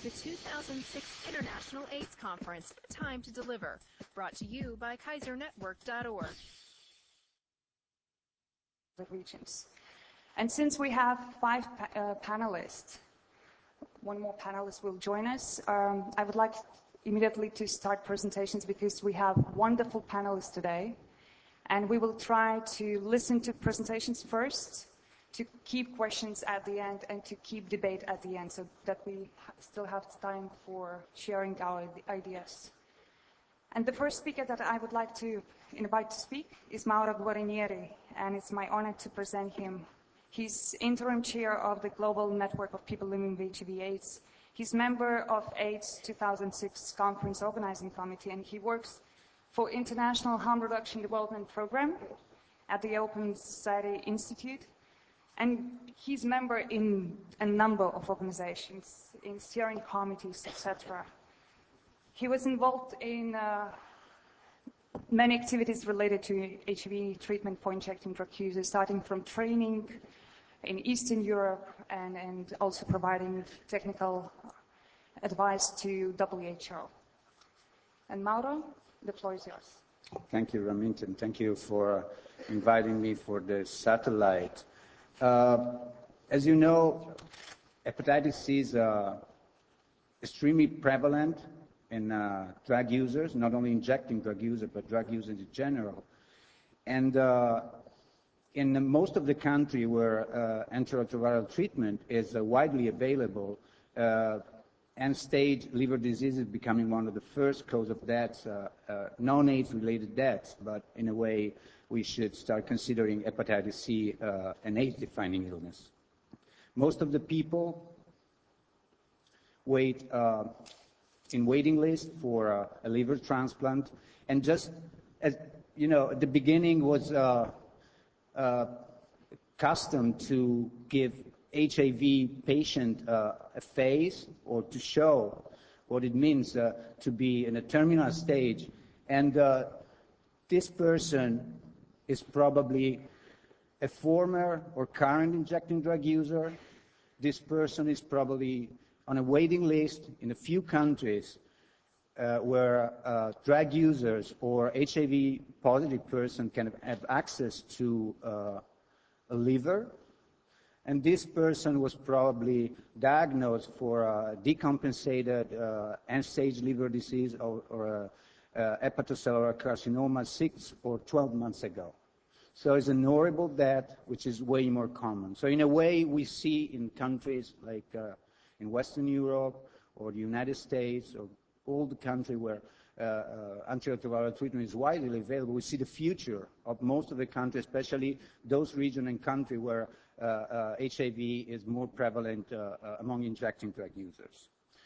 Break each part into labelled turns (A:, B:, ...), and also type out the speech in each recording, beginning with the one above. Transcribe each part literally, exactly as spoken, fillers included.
A: the two thousand six International AIDS Conference, Time to Deliver, brought to you by Kaiser Network dot org.
B: The regions. And since we have five pa uh, panelists, one more panelist will join us, um, I would like immediately to start presentations because we have wonderful panelists today. And we will try to listen to presentations first, to keep questions at the end, and to keep debate at the end so that we still have time for sharing our ideas. And the first speaker that I would like to invite to speak is Mauro Guarinieri, and it's my honor to present him. He's interim chair of the Global Network of People Living with H I V AIDS. He's member of AIDS two thousand six Conference Organizing Committee, and he works for International Harm Reduction Development Program at the Open Society Institute. And he's member in a number of organizations, in steering committees, et cetera. He was involved in uh, many activities related to H I V treatment for injecting drug users, starting from training in Eastern Europe and, and also providing technical advice to W H O. And Mauro, the floor is yours.
C: Thank you, Raminten. Thank you for inviting me for the satellite. Uh, as you know, hepatitis C is uh, extremely prevalent in uh, drug users, not only injecting drug users, but drug users in general. And uh, in the, most of the country where uh, antiretroviral treatment is uh, widely available, uh, end-stage liver disease is becoming one of the first cause of deaths, uh, uh, non-AIDS related deaths, but in a way we should start considering hepatitis C uh, an AIDS-defining illness. Most of the people wait uh, in waiting list for uh, a liver transplant, and just as you know, at the beginning was uh, uh, custom to give H I V patient uh, a face or to show what it means uh, to be in a terminal stage. And uh, this person is probably a former or current injecting drug user. This person is probably on a waiting list in a few countries uh, where uh, drug users or H I V positive person can have access to uh, a liver. And this person was probably diagnosed for a decompensated uh, end-stage liver disease or, or a, a hepatocellular carcinoma six or twelve months ago. So it's an horrible death, which is way more common. So in a way, we see in countries like uh, in Western Europe or the United States or all the countries where uh, uh, antiretroviral treatment is widely available, we see the future of most of the countries, especially those regions and countries where uh, uh, H I V is more prevalent uh, uh, among injecting drug users.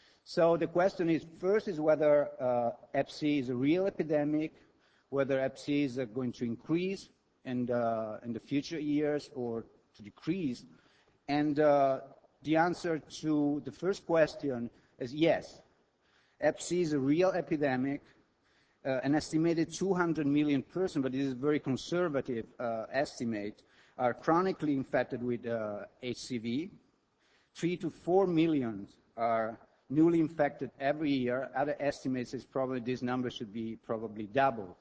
C: So the question is, first is whether uh, Hep C is a real epidemic, whether Hep C is uh, going to increase in, uh, in the future years or to decrease. And uh, the answer to the first question is yes. Hep C is a real epidemic, uh, an estimated two hundred million persons, but it is a very conservative uh, estimate, are chronically infected with uh, H C V. Three to four million are newly infected every year. Other estimates is probably this number should be probably doubled.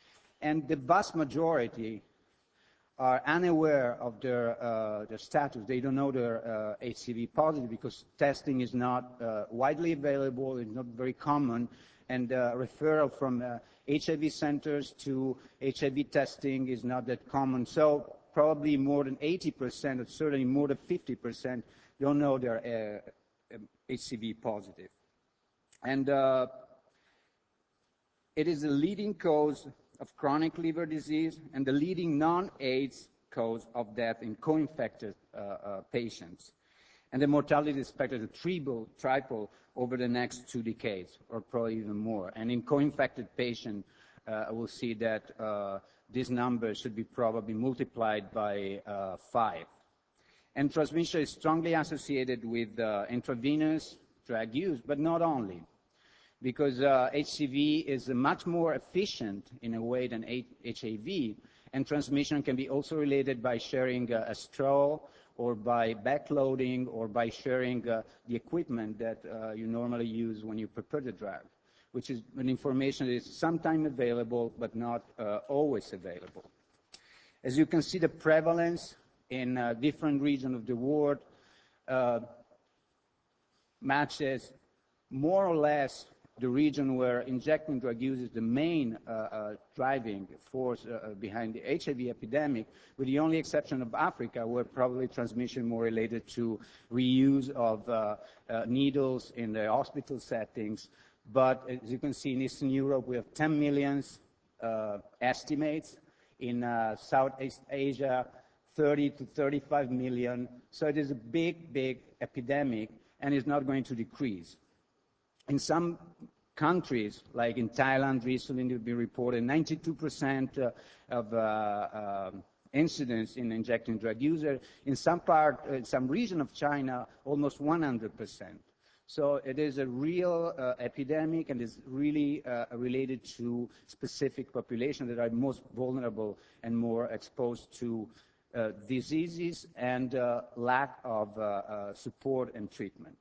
C: And the vast majority are unaware of their, uh, their status. They don't know they're uh, H C V positive because testing is not uh, widely available, it's not very common, and uh, referral from uh, H I V centers to H I V testing is not that common. So probably more than eighty percent, or certainly more than fifty percent, don't know they're uh, H C V positive. And uh, it is the leading cause of chronic liver disease and the leading non-AIDS cause of death in co-infected uh, uh, patients. And the mortality is expected to triple, triple over the next two decades, or probably even more. And in co-infected patients, uh, we'll see that uh, this number should be probably multiplied by uh, five. And transmission is strongly associated with uh, intravenous drug use, but not only. Because uh, H C V is uh, much more efficient in a way than H I V, and transmission can be also related by sharing uh, a straw or by backloading, or by sharing uh, the equipment that uh, you normally use when you prepare the drug, which is an information that is sometimes available but not uh, always available. As you can see, the prevalence in uh, different regions of the world uh, matches more or less the region where injecting drug use is the main uh, uh, driving force uh, behind the H I V epidemic, with the only exception of Africa, where probably transmission more related to reuse of uh, uh, needles in the hospital settings. But as you can see, in Eastern Europe, we have ten million uh, estimates. In uh, Southeast Asia, thirty to thirty-five million. So it is a big, big epidemic, and it's not going to decrease. In some countries, like in Thailand, recently we reported ninety-two percent uh, of uh, uh, incidence in injecting drug users. In some part, uh, some region of China, almost one hundred percent. So it is a real uh, epidemic, and is really uh, related to specific populations that are most vulnerable and more exposed to uh, diseases and uh, lack of uh, uh, support and treatment.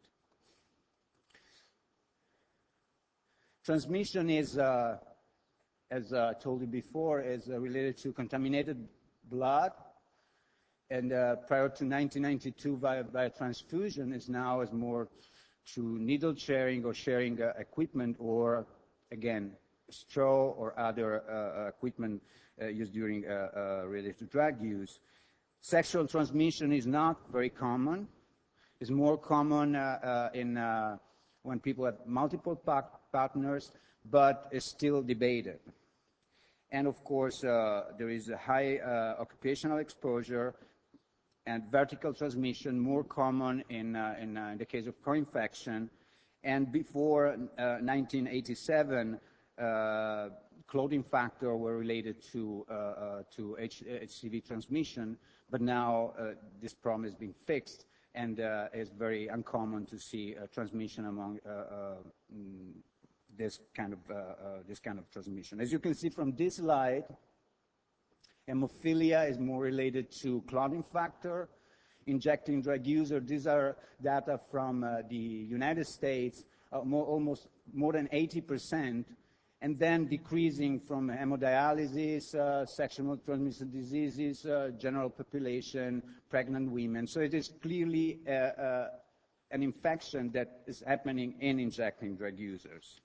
C: Transmission is, uh, as I uh, told you before, is uh, related to contaminated blood, and uh, prior to nineteen ninety-two, via, via transfusion, is now is more to needle sharing or sharing uh, equipment, or again, straw or other uh, equipment uh, used during uh, uh, related to drug use. Sexual transmission is not very common. It's more common uh, uh, in uh, when people have multiple par partners, but is still debated. And of course, uh, there is a high uh, occupational exposure, and vertical transmission more common in, uh, in, uh, in the case of co-infection. And before uh, nineteen eighty-seven, uh, clothing factor were related to, uh, uh, to H C V transmission, but now uh, this problem has been fixed, and uh, it's very uncommon to see uh, transmission among uh, uh, mm, this kind of uh, uh, this kind of transmission. As you can see from this slide, hemophilia is more related to clotting factor. Injecting drug user, these are data from uh, the United States, uh, more, almost more than eighty percent, and then decreasing from hemodialysis, uh, sexual transmitted diseases, uh, general population, pregnant women. So it is clearly uh, uh, an infection that is happening in injecting drug users.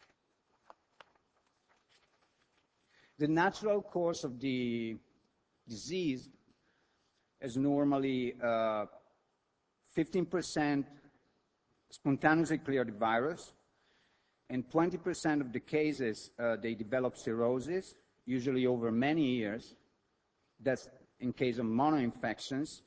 C: The natural course of the disease is normally uh, fifteen percent spontaneously clear the virus. In twenty percent of the cases, uh, they develop cirrhosis, usually over many years. That's in case of monoinfections.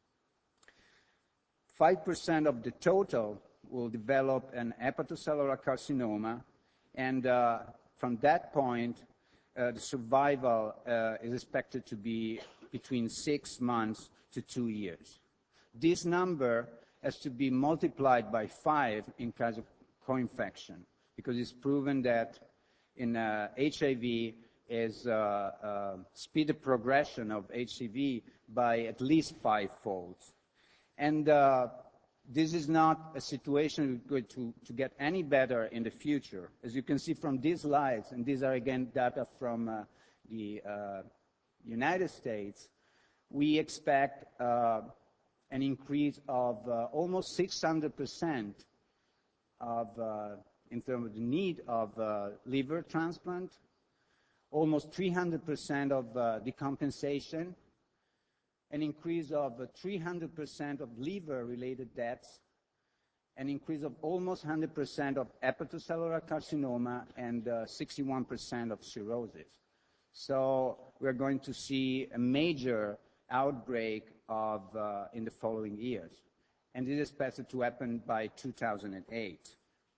C: five percent of the total will develop an hepatocellular carcinoma, and uh, from that point, uh, the survival uh, is expected to be between six months to two years. This number has to be multiplied by five in case of co-infection, because it's proven that in uh, H I V is uh, uh, speed the progression of H I V by at least five folds. And uh, this is not a situation going to, to get any better in the future. As you can see from these slides, and these are again data from uh, the uh, United States, we expect uh, an increase of uh, almost six hundred percent of, uh, in terms of the need of uh, liver transplant, almost three hundred percent of uh, decompensation, an increase of uh, three hundred percent of liver-related deaths, an increase of almost one hundred percent of hepatocellular carcinoma, and uh, sixty-one percent of cirrhosis. So we're going to see a major outbreak of, uh, in the following years. And it is expected to happen by two thousand eight.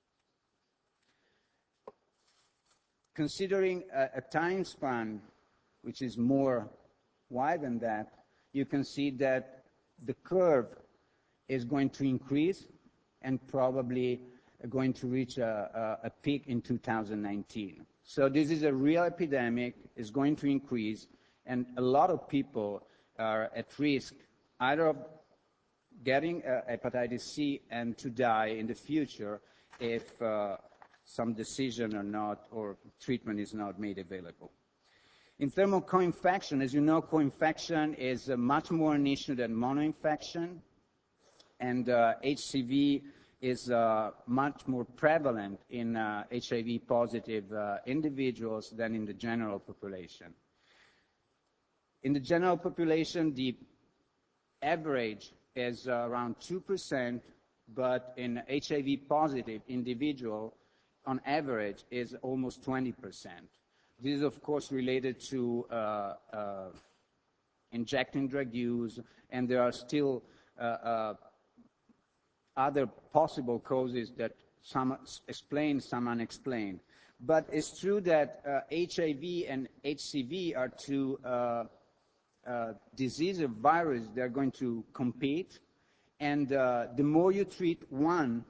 C: Considering a, a time span which is more wide than that, you can see that the curve is going to increase and probably going to reach a, a, a peak in two thousand nineteen. So this is a real epidemic, it's going to increase, and a lot of people are at risk either of getting uh, hepatitis C and to die in the future if uh, some decision or not, or treatment is not made available. In terms of co-infection, as you know, co-infection is uh, much more an issue than mono-infection, and uh, H C V is uh, much more prevalent in uh, H I V-positive uh, individuals than in the general population. In the general population, the average is uh, around two percent, but in H I V-positive individual, on average, is almost twenty percent. This is, of course, related to uh, uh, injecting drug use, and there are still uh, uh, other possible causes that some explain, some unexplained. But it's true that uh, H I V and H C V are two uh, uh, diseases of virus. They're going to compete, and uh, the more you treat one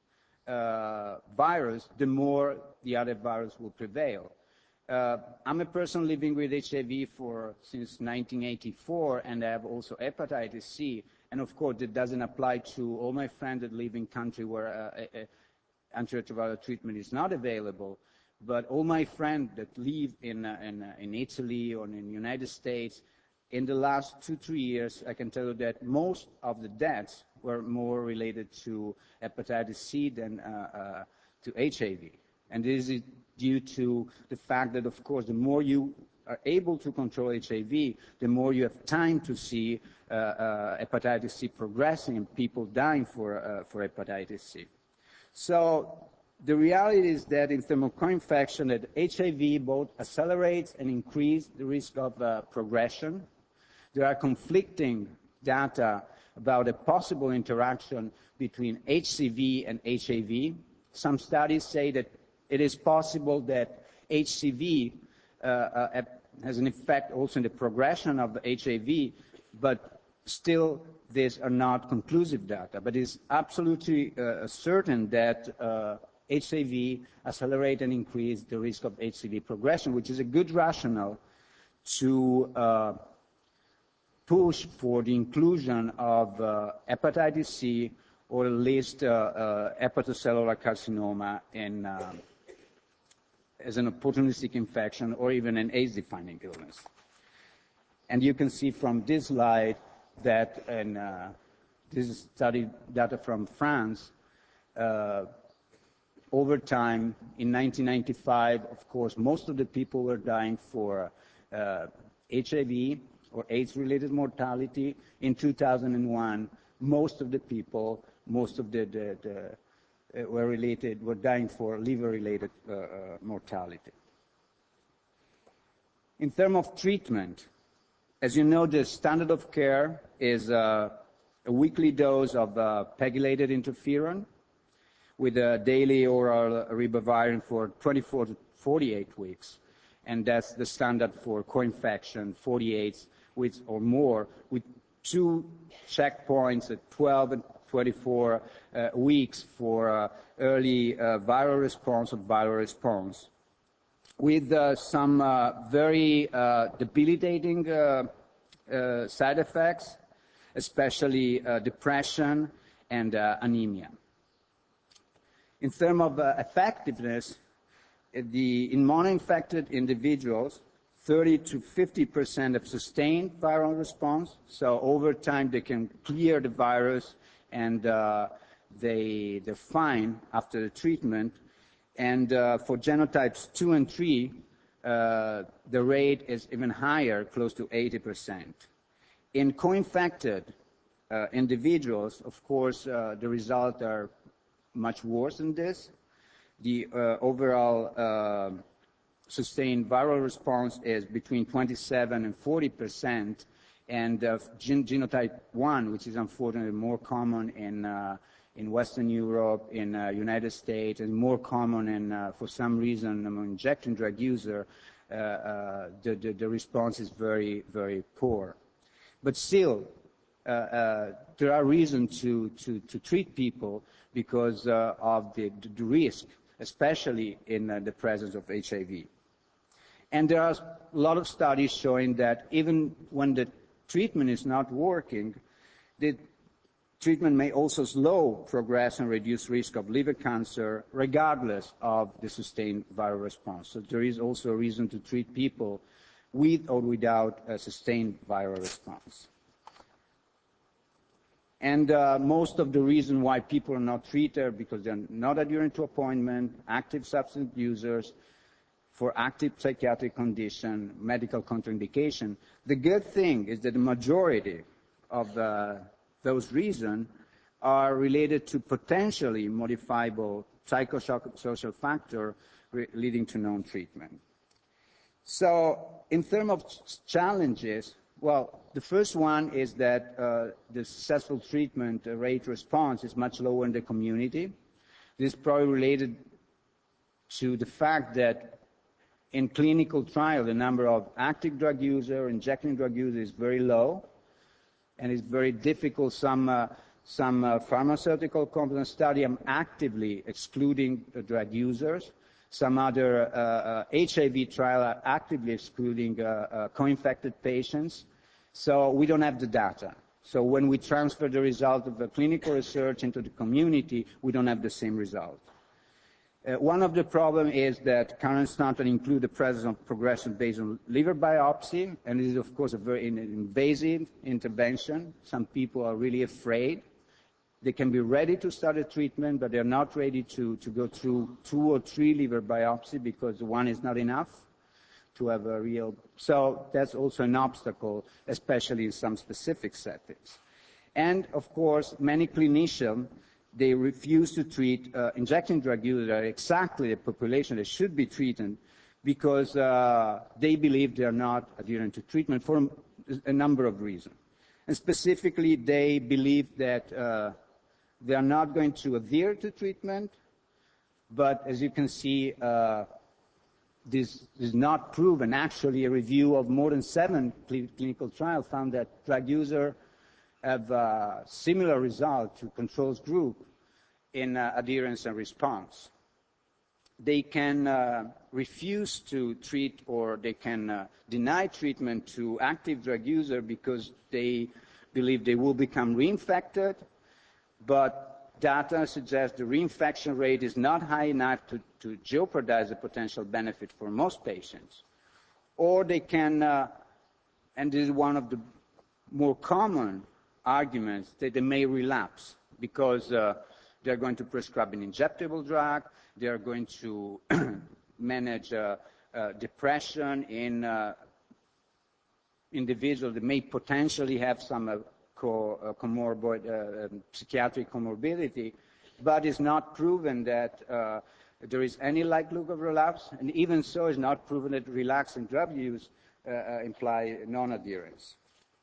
C: uh, virus, the more the other virus will prevail. Uh, I'm a person living with H I V for since nineteen eighty-four, and I have also hepatitis C. And of course, it doesn't apply to all my friends that live in country where uh, uh, antiretroviral treatment is not available. But all my friends that live in uh, in, uh, in Italy or in the United States, in the last two three years, I can tell you that most of the deaths were more related to hepatitis C than uh, uh, to H I V. And this is due to the fact that, of course, the more you are able to control H I V, the more you have time to see uh, uh, hepatitis C progressing and people dying for, uh, for hepatitis C. So the reality is that in terms of co-infection, that H I V both accelerates and increases the risk of uh, progression. There are conflicting data about a possible interaction between H C V and H I V. Some studies say that it is possible that H C V uh, uh, has an effect also in the progression of H I V, but still these are not conclusive data. But it's absolutely uh, certain that uh, H I V accelerate and increase the risk of H C V progression, which is a good rationale to uh, push for the inclusion of uh, hepatitis C, or at least uh, uh, hepatocellular carcinoma in uh, as an opportunistic infection or even an AIDS-defining illness. And you can see from this slide that, and uh, this is study data from France, uh, over time, in nineteen ninety-five, of course, most of the people were dying for uh, H I V or AIDS-related mortality. In two thousand one, most of the people, most of the, the, the Uh, were related, were dying for liver-related uh, uh, mortality. In terms of treatment, as you know, the standard of care is uh, a weekly dose of uh, pegylated interferon with a daily oral ribavirin for twenty-four to forty-eight weeks, and that's the standard for co-infection, forty-eight weeks or more, with two checkpoints at twelve and twenty-four uh, weeks for uh, early uh, viral response or viral response, with uh, some uh, very uh, debilitating uh, uh, side effects, especially uh, depression and uh, anemia. In terms of uh, effectiveness, the, in mono-infected individuals, thirty to fifty percent have sustained viral response, so over time they can clear the virus and uh, they, they're fine after the treatment. And uh, for genotypes two and three, uh, the rate is even higher, close to eighty percent. In co-infected uh, individuals, of course, uh, the results are much worse than this. The uh, overall uh, sustained viral response is between twenty-seven and forty percent, and uh, gen genotype one, which is unfortunately more common in, uh, in Western Europe, in uh, United States, and more common in, uh, for some reason, among injection drug user, uh, uh, the, the, the response is very, very poor. But still, uh, uh, there are reasons to, to, to treat people because uh, of the, the risk, especially in uh, the presence of H I V. And there are a lot of studies showing that even when the treatment is not working, the treatment may also slow progress and reduce risk of liver cancer, regardless of the sustained viral response. So there is also a reason to treat people with or without a sustained viral response. And uh, most of the reason why people are not treated are because they're not adherent to appointment, active substance users, for active psychiatric condition, medical contraindication. The good thing is that the majority of uh, those reasons are related to potentially modifiable psychosocial factor leading to non-treatment. So in terms of challenges, well, the first one is that uh, the successful treatment rate response is much lower in the community. This is probably related to the fact that in clinical trial, the number of active drug users, injecting drug users is very low, and it's very difficult. Some, uh, some uh, pharmaceutical companies study them actively excluding the drug users. Some other uh, uh, H I V trials are actively excluding uh, uh, co-infected patients. So we don't have the data. So when we transfer the result of the clinical research into the community, we don't have the same result. Uh, one of the problems is that current standards include the presence of progression based on liver biopsy, and it is, of course, a very invasive intervention. Some people are really afraid. They can be ready to start a treatment, but they're not ready to, to go through two or three liver biopsy because one is not enough to have a real... So that's also an obstacle, especially in some specific settings. And, of course, many clinicians, they refuse to treat uh, injecting drug users are exactly the population that should be treated because uh, they believe they are not adherent to treatment for a number of reasons. And specifically, they believe that uh, they are not going to adhere to treatment, but as you can see, uh, this is not proven. Actually, a review of more than seven cl clinical trials found that drug users have uh, similar results to controls group in uh, adherence and response. They can uh, refuse to treat or they can uh, deny treatment to active drug users because they believe they will become reinfected, but data suggests the reinfection rate is not high enough to, to jeopardize the potential benefit for most patients. Or they can, uh, and this is one of the more common arguments, that they may relapse because uh, they're going to prescribe an injectable drug, they are going to manage uh, uh, depression in uh, individuals that may potentially have some uh, co uh, comorbid, uh, um, psychiatric comorbidity, but it's not proven that uh, there is any likelihood of relapse, and even so, it's not proven that relaxing drug use uh, uh, imply non-adherence.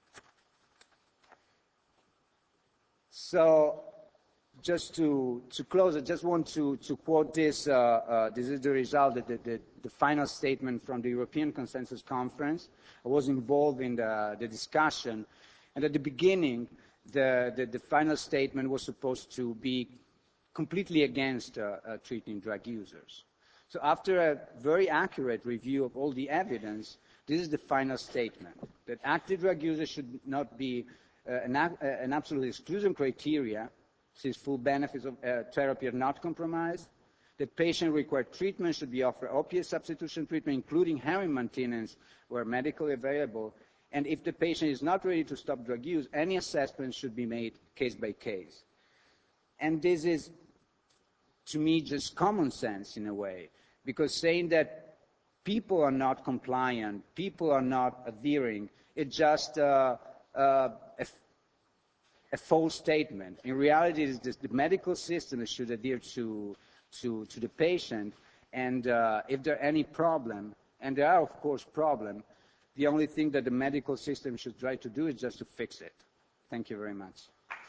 C: So, just to, to close, I just want to, to quote this. Uh, uh, this is the result, of the, the, the final statement from the European Consensus Conference. I was involved in the, the discussion, and at the beginning, the, the, the final statement was supposed to be completely against uh, uh, treating drug users. So after a very accurate review of all the evidence, this is the final statement, that active drug users should not be uh, an, uh, an absolute exclusion criteria, since full benefits of uh, therapy are not compromised, that patient-required treatment should be offered opiate substitution treatment, including heroin maintenance where medically available, and if the patient is not ready to stop drug use, any assessment should be made case by case. And this is, to me, just common sense in a way, because saying that people are not compliant, people are not adhering, it's just uh, uh, a, a false statement. In reality, it is just the medical system that should adhere to, to, to the patient, and uh, if there are any problem, and there are, of course, problems, the only thing that the medical system should try to do is just to fix it. Thank you very much.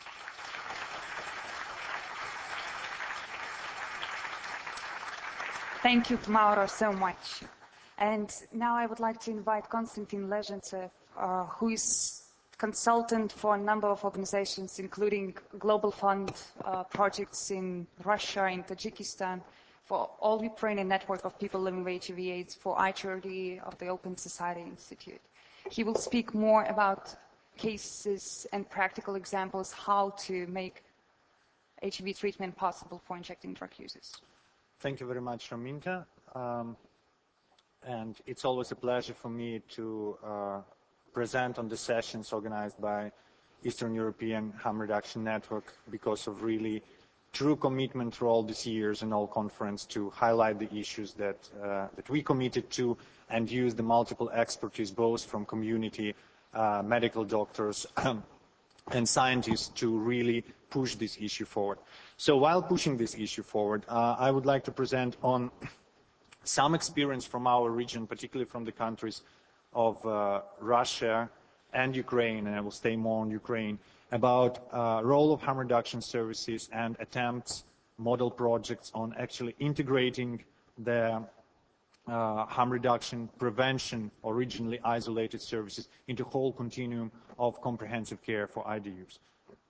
B: Thank you, Mauro, so much. And now I would like to invite Konstantin Lezhentsev, uh, who is consultant for a number of organizations, including Global Fund uh, projects in Russia, in Tajikistan, for All Ukrainian Network of People Living with H I V AIDS, for I Charity of the Open Society Institute. He will speak more about cases and practical examples how to make H I V treatment possible for injecting drug users.
D: Thank you very much, Raminta. Um, and it's always a pleasure for me to uh, present on the sessions organized by Eastern European Harm Reduction Network because of really true commitment through all these years in all conference to highlight the issues that, uh, that we committed to and use the multiple expertise both from community, uh, medical doctors and scientists to really push this issue forward. So while pushing this issue forward, uh, I would like to present on some experience from our region, particularly from the countries of uh, Russia and Ukraine, and I will stay more on Ukraine, about uh, role of harm reduction services and attempts, model projects on actually integrating the uh, harm reduction prevention, originally isolated services, into whole continuum of comprehensive care for I D Us.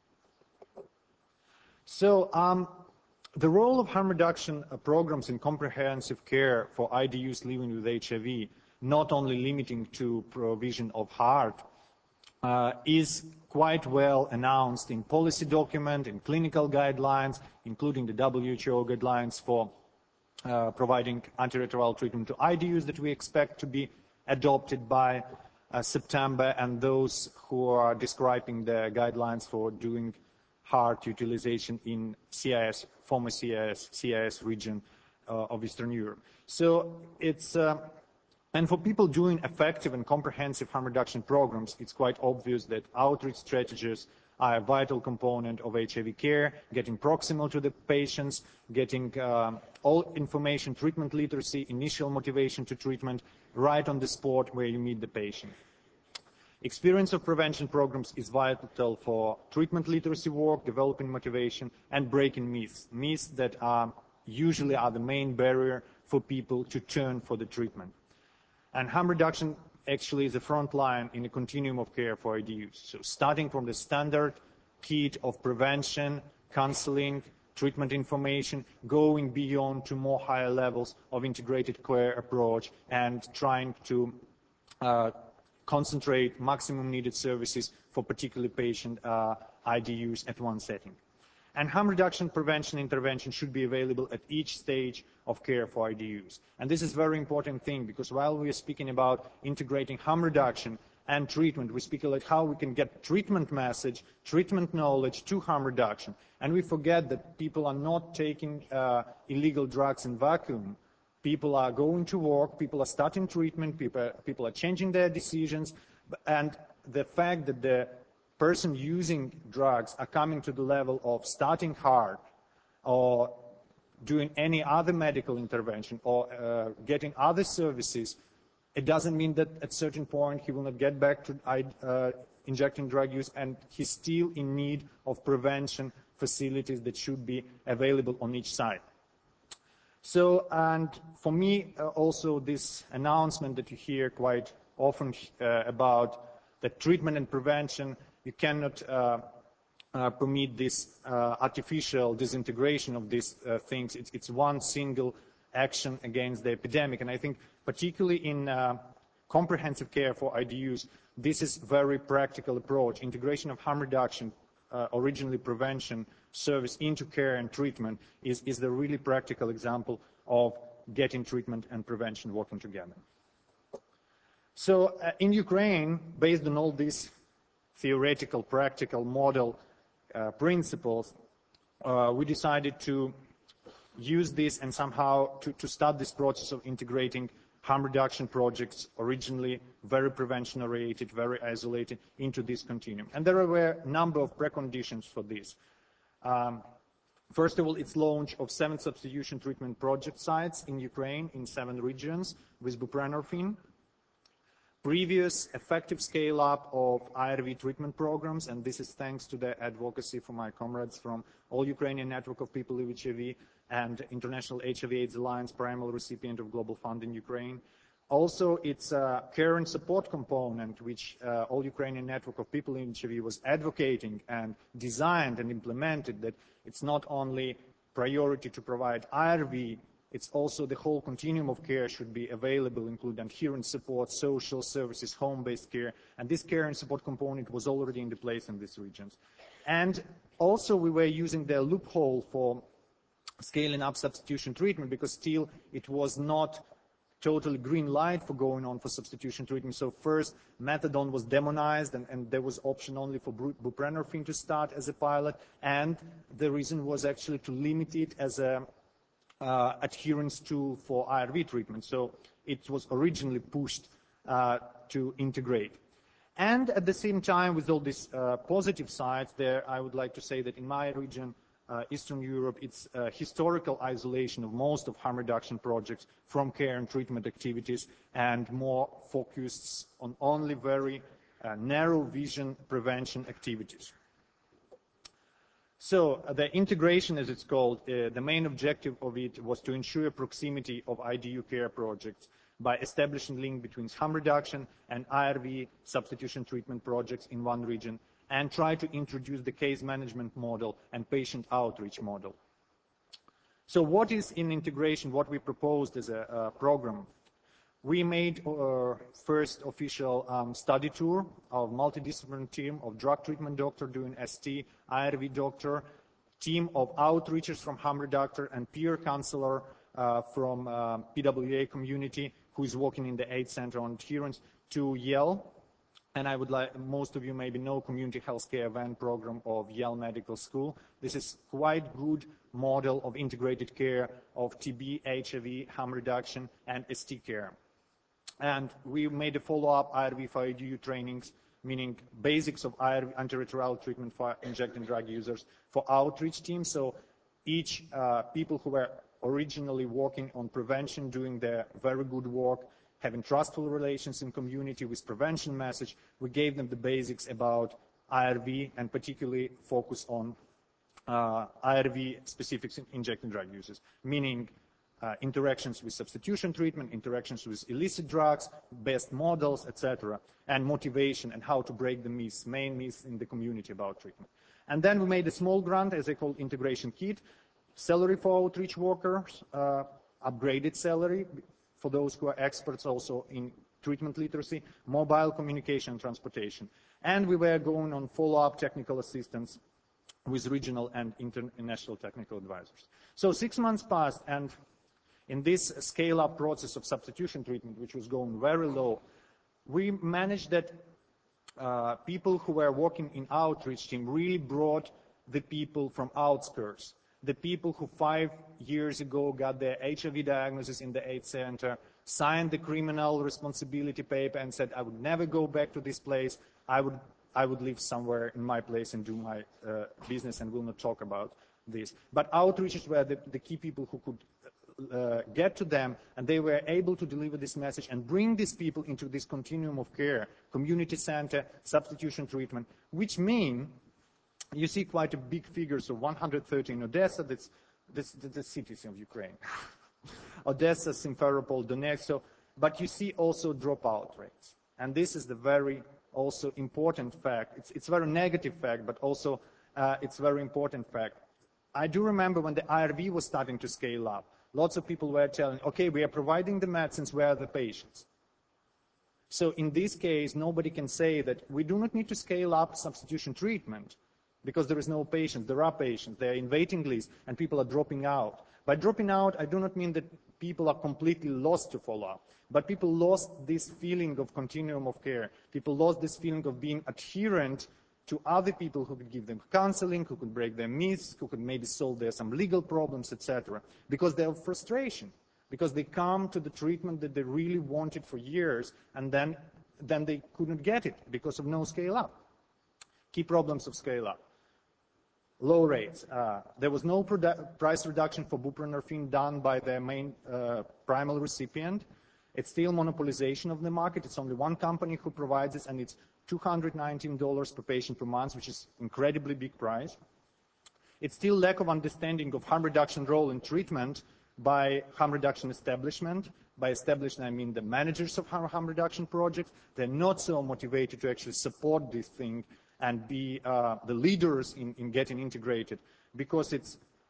D: So um, the role of harm reduction uh, programs in comprehensive care for I D Us living with H I V, not only limiting to provision of heart, uh, is quite well announced in policy document, in clinical guidelines, including the W H O guidelines for uh, providing antiretroviral treatment to I D Us that we expect to be adopted by uh, September, and those who are describing the guidelines for doing heart utilization in C I S, former C I S, C I S region uh, of Eastern Europe. So it's, uh, and for people doing effective and comprehensive harm reduction programs, it's quite obvious that outreach strategies are a vital component of H I V care, getting proximal to the patients, getting uh, all information, treatment literacy, initial motivation to treatment, right on the spot where you meet the patient. Experience of prevention programs is vital for treatment literacy work, developing motivation, and breaking myths, myths that are usually are the main barrier for people to turn for the treatment. And harm reduction actually is the front line in a continuum of care for I D Us. So starting from the standard kit of prevention, counseling, treatment information, going beyond to more higher levels of integrated care approach and trying to uh, concentrate maximum needed services for particular patient uh, I D Us at one setting. And harm reduction prevention intervention should be available at each stage of care for I D Us. And this is a very important thing because while we are speaking about integrating harm reduction and treatment, we speak about how we can get treatment message, treatment knowledge to harm reduction. And we forget that people are not taking uh, illegal drugs in vacuum. People are going to work, people are starting treatment, people, people are changing their decisions, and the fact that the person using drugs are coming to the level of starting heart or doing any other medical intervention or uh, getting other services, it doesn't mean that at a certain point he will not get back to uh, injecting drug use, and he's still in need of prevention facilities that should be available on each side. So, and for me uh, also this announcement that you hear quite often uh, about the treatment and prevention, you cannot uh, uh, permit this uh, artificial disintegration of these uh, things. It's, it's one single action against the epidemic. And I think particularly in uh, comprehensive care for I D Us, this is a very practical approach. Integration of harm reduction, uh, originally prevention service into care and treatment is, is the really practical example of getting treatment and prevention working together. So uh, in Ukraine, based on all these theoretical, practical model uh, principles, uh, we decided to use this and somehow to, to start this process of integrating harm reduction projects, originally very prevention-oriented, very isolated, into this continuum. And there were a number of preconditions for this. Um, first of all, it's launch of seven substitution treatment project sites in Ukraine in seven regions with buprenorphine. Previous effective scale-up of I R V treatment programs, and this is thanks to the advocacy from my comrades from All Ukrainian Network of People with H I V and International H I V AIDS Alliance, primary recipient of Global Fund in Ukraine. Also, it's a care and support component, which uh, All Ukrainian Network of People in H I V was advocating and designed and implemented, that it's not only priority to provide I R V It's also the whole continuum of care should be available, including adherence support, social services, home-based care, and this care and support component was already in place in these regions. And also we were using the loophole for scaling up substitution treatment because still it was not totally green light for going on for substitution treatment. So first, methadone was demonized, and, and there was option only for buprenorphine to start as a pilot, and the reason was actually to limit it as a uh, adherence tool for I R V treatment. So it was originally pushed uh, to integrate. And at the same time, with all these uh, positive sides there, I would like to say that in my region, Uh, Eastern Europe, it's uh, historical isolation of most of harm reduction projects from care and treatment activities and more focused on only very uh, narrow vision prevention activities. So uh, the integration, as it's called, uh, the main objective of it was to ensure proximity of I D U care projects by establishing link between harm reduction and I R V substitution treatment projects in one region, and try to introduce the case management model and patient outreach model. So what is in integration, what we proposed as a, a program? We made our first official um, study tour of multidisciplinary team of drug treatment doctor doing S T, I R V doctor, team of outreachers from harm reduction and peer counselor uh, from uh, P W A community who is working in the AIDS Center on Adherence to Yale. And I would like, most of you maybe know community healthcare van program of Yale Medical School. This is quite good model of integrated care of T B, H I V, harm reduction, and S T care. And we made a follow-up I R V for I D U trainings, meaning basics of I R V antiretroviral treatment for injecting drug users for outreach teams. So each uh, people who were originally working on prevention, doing their very good work, having trustful relations in community with prevention message, we gave them the basics about I R V and particularly focus on uh, I R V specifics in injecting drug users, meaning uh, interactions with substitution treatment, interactions with illicit drugs, best models, et cetera, and motivation and how to break the myths, main myths in the community about treatment. And then we made a small grant, as I call integration kit, salary for outreach workers, uh, upgraded salary, for those who are experts also in treatment literacy, mobile communication and transportation. And we were going on follow-up technical assistance with regional and international technical advisors. So six months passed, and in this scale-up process of substitution treatment, which was going very low, we managed that uh, people who were working in outreach team really brought the people from outskirts, the people who five years ago got their H I V diagnosis in the AIDS Center, signed the criminal responsibility paper and said, I would never go back to this place, I would, I would live somewhere in my place and do my uh, business and will not talk about this. But outreaches were the, the key people who could uh, get to them, and they were able to deliver this message and bring these people into this continuum of care, community center, substitution treatment, which mean you see quite a big figure, so one hundred thirty in Odessa, that's, that's, that's the cities of Ukraine. Odessa, Simferopol, Donetsk, so, but you see also dropout rates. And this is the very also important fact. It's, it's a very negative fact, but also uh, it's a very important fact. I do remember when the I R V was starting to scale up, lots of people were telling, okay, we are providing the medicines, where are the patients? So in this case, nobody can say that we do not need to scale up substitution treatment, because there is no patients. There are patients. They are in waiting lists, and people are dropping out. By dropping out, I do not mean that people are completely lost to follow-up, but people lost this feeling of continuum of care. People lost this feeling of being adherent to other people who could give them counseling, who could break their myths, who could maybe solve their some legal problems, et cetera, because they have frustration, because they come to the treatment that they really wanted for years, and then, then they couldn't get it because of no scale-up. Key problems of scale-up. Low rates. Uh, there was no price reduction for buprenorphine done by the main uh, primary recipient. It's still monopolization of the market. It's only one company who provides this, and it's two hundred nineteen dollars per patient per month, which is incredibly big price. It's still lack of understanding of harm reduction role in treatment by harm reduction establishment. By established, I mean the managers of harm, harm reduction projects. They're not so motivated to actually support this thing and be uh, the leaders in, in getting integrated, because it's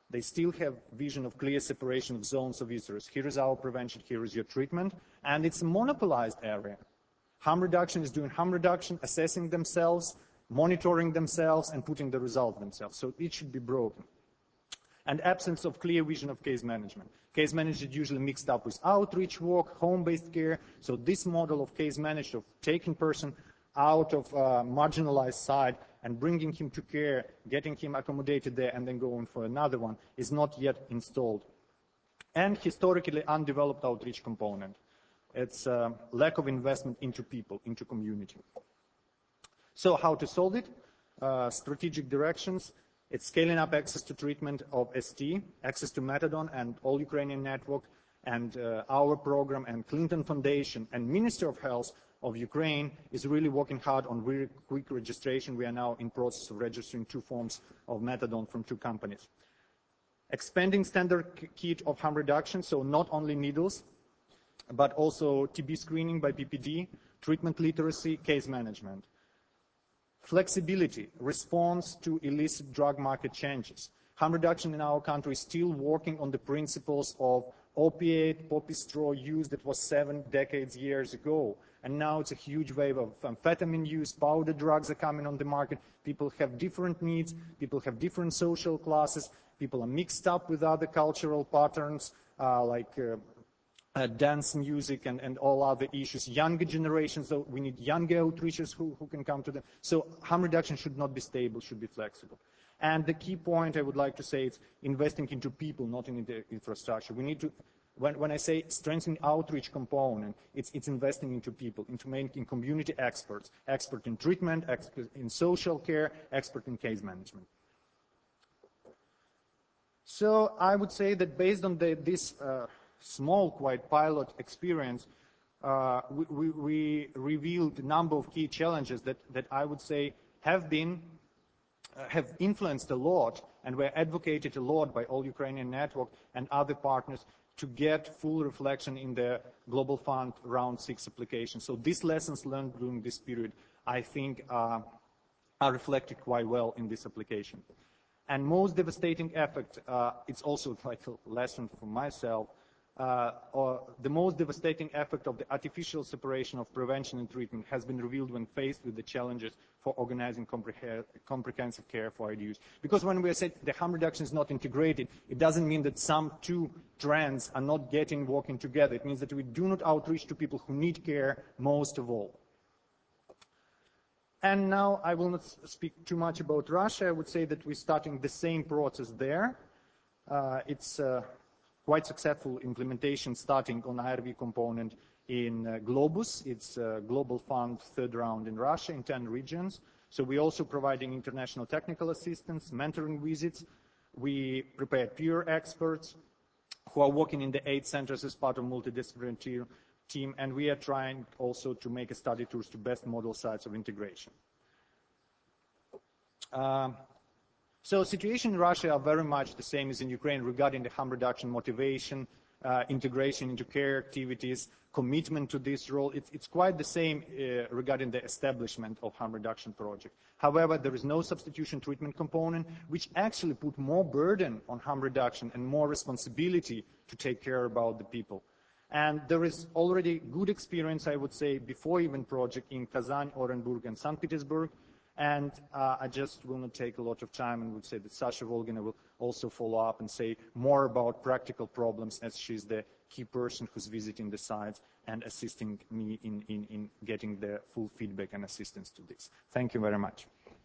D: They still have vision of clear separation of zones of users. Here is our prevention, here is your treatment, and it's a monopolized area. Harm reduction is doing harm reduction, assessing themselves, monitoring themselves, and putting the result themselves. So it should be broken. And absence of clear vision of case management. Case management is usually mixed up with outreach work, home-based care. So this model of case management, of taking person out of a marginalized side and bringing him to care, getting him accommodated there, and then going for another one, is not yet installed. And historically undeveloped outreach component. It's a lack of investment into people, into community. So how to solve it? Uh, strategic directions. It's scaling up access to treatment of S T, access to methadone and All Ukrainian Network, and uh, our program, and Clinton Foundation and Ministry of Health of Ukraine is really working hard on very quick registration. We are now in process of registering two forms of methadone from two companies. Expanding standard kit of harm reduction, so not only needles, but also T B screening by P P D, treatment literacy, case management. Flexibility, response to illicit drug market changes. Harm reduction in our country is still working on the principles of opiate, poppy straw use that was seven decades, years ago. And now it's a huge wave of amphetamine use, powder drugs are coming on the market. People have different needs, people have different social classes, people are mixed up with other cultural patterns, uh, like uh, Uh, dance music and, and all other issues. Younger generations, so we need younger outreachers who, who can come to them. So harm reduction should not be stable, should be flexible. And the key point I would like to say is investing into people, not in the infrastructure. We need to, when, when I say strengthening outreach component, it's, it's investing into people, into making community experts, expert in treatment, expert in social care, expert in case management. So I would say that based on the, this uh, small, quite pilot experience, uh, we, we, we revealed a number of key challenges that, that I would say have been, uh, have influenced a lot and were advocated a lot by All Ukrainian Network and other partners to get full reflection in the Global Fund Round six application. So these lessons learned during this period, I think, uh, are reflected quite well in this application. And most devastating effect, uh, it's also like a lesson for myself, Uh, or the most devastating effect of the artificial separation of prevention and treatment has been revealed when faced with the challenges for organizing compreh comprehensive care for I D Us. Because when we say the harm reduction is not integrated, it doesn't mean that some two trends are not getting working together. It means that we do not outreach to people who need care most of all. And now I will not speak too much about Russia. I would say that we're starting the same process there. Uh, it's uh, quite successful implementation starting on I R V component in uh, Globus. It's a Global Fund third round in Russia in ten regions. So we're also providing international technical assistance, mentoring visits. We prepare peer experts who are working in the eight centers as part of multidisciplinary team, and we are trying also to make a study tours to best model sites of integration. Uh, So situation in Russia are very much the same as in Ukraine regarding the harm reduction motivation, uh, integration into care activities, commitment to this role. It's, it's quite the same uh, regarding the establishment of harm reduction project. However, there is no substitution treatment component, which actually put more burden on harm reduction and more responsibility to take care about the people. And there is already good experience, I would say, before even project in Kazan, Orenburg, and Saint Petersburg. And uh, I just will not take a lot of time and would say that Sasha Volgina will also follow up and say more about practical problems, as she's the key person who's visiting the sites and assisting me in, in, in getting the full feedback and assistance to this. Thank you very much.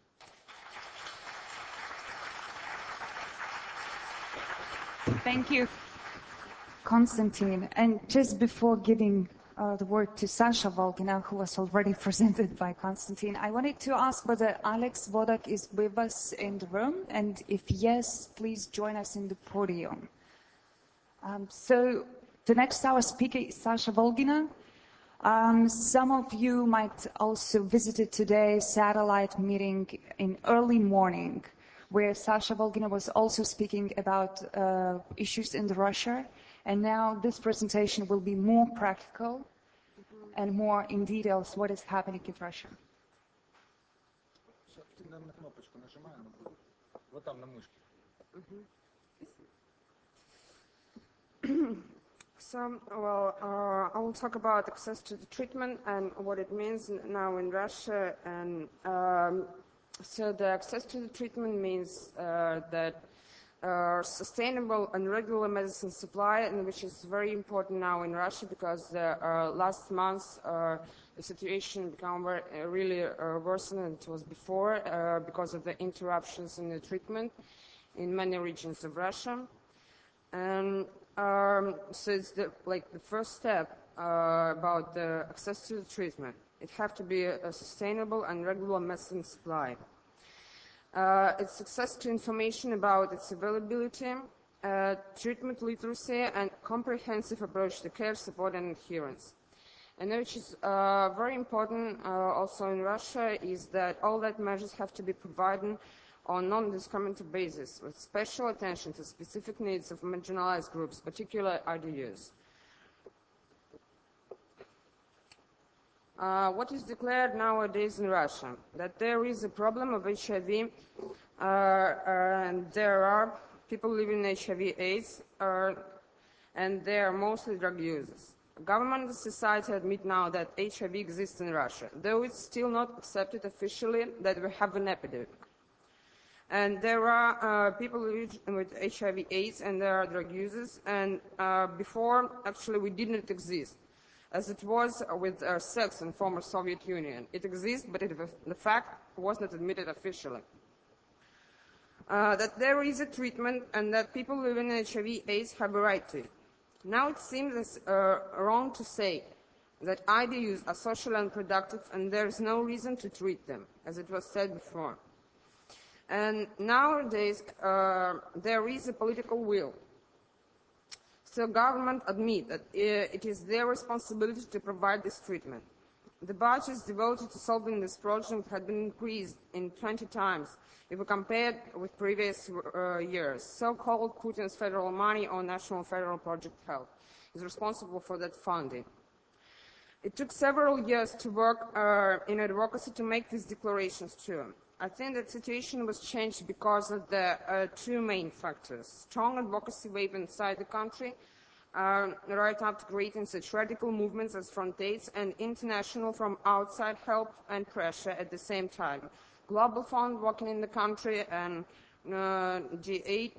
B: Thank you, Konstantin. And just before giving Uh, the word to Sasha Volgina, who was already presented by Konstantin, I wanted to ask whether Alex Vodak is with us in the room, and if yes, please join us in the podium. Um, so the next our speaker is Sasha Volgina. Um, some of you might also visited today's satellite meeting in early morning, where Sasha Volgina was also speaking about uh, issues in the Russia. And now this presentation will be more practical and more in details what is happening in Russia.
E: So, well, uh, I will talk about access to the treatment and what it means now in Russia. And um, so the access to the treatment means uh, that uh, sustainable and regular medicine supply, and which is very important now in Russia because the uh, last months uh, the situation became very, uh, really uh, worse than it was before uh, because of the interruptions in the treatment in many regions of Russia. And um, so it's the, like the first step uh, about the access to the treatment. It has to be a, a sustainable and regular medicine supply. Uh, it's access to information about its availability, uh, treatment literacy, and comprehensive approach to care, support, and adherence. And which is uh, very important uh, also in Russia is that all that measures have to be provided on non-discriminatory basis, with special attention to specific needs of marginalized groups, particularly I D Us. Uh, what is declared nowadays in Russia? That there is a problem of H I V, uh, uh, and there are people living in H I V AIDS, uh, and they are mostly drug users. Government and society admit now that H I V exists in Russia, though it's still not accepted officially that we have an epidemic. And there are uh, people with H I V AIDS and there are drug users, and uh, before actually we didn't exist, as it was with uh, sex in former Soviet Union. It exists, but it, the fact was not admitted officially. Uh, that there is a treatment and that people living in H I V AIDS have a right to it. Now it seems uh, wrong to say that I D Us are social and productive and there is no reason to treat them, as it was said before. And nowadays, uh, there is a political will. So government admit that it is their responsibility to provide this treatment. The budgets devoted to solving this problem had been increased in twenty times if we compared with previous uh, years. So-called Putin's federal money or National Federal Project Health is responsible for that funding. It took several years to work uh, in advocacy to make these declarations true. I think that situation was changed because of the uh, two main factors: strong advocacy wave inside the country, uh, right up to creating such radical movements as Front Aids, and international from outside help and pressure at the same time. Global Fund working in the country and uh, G eight.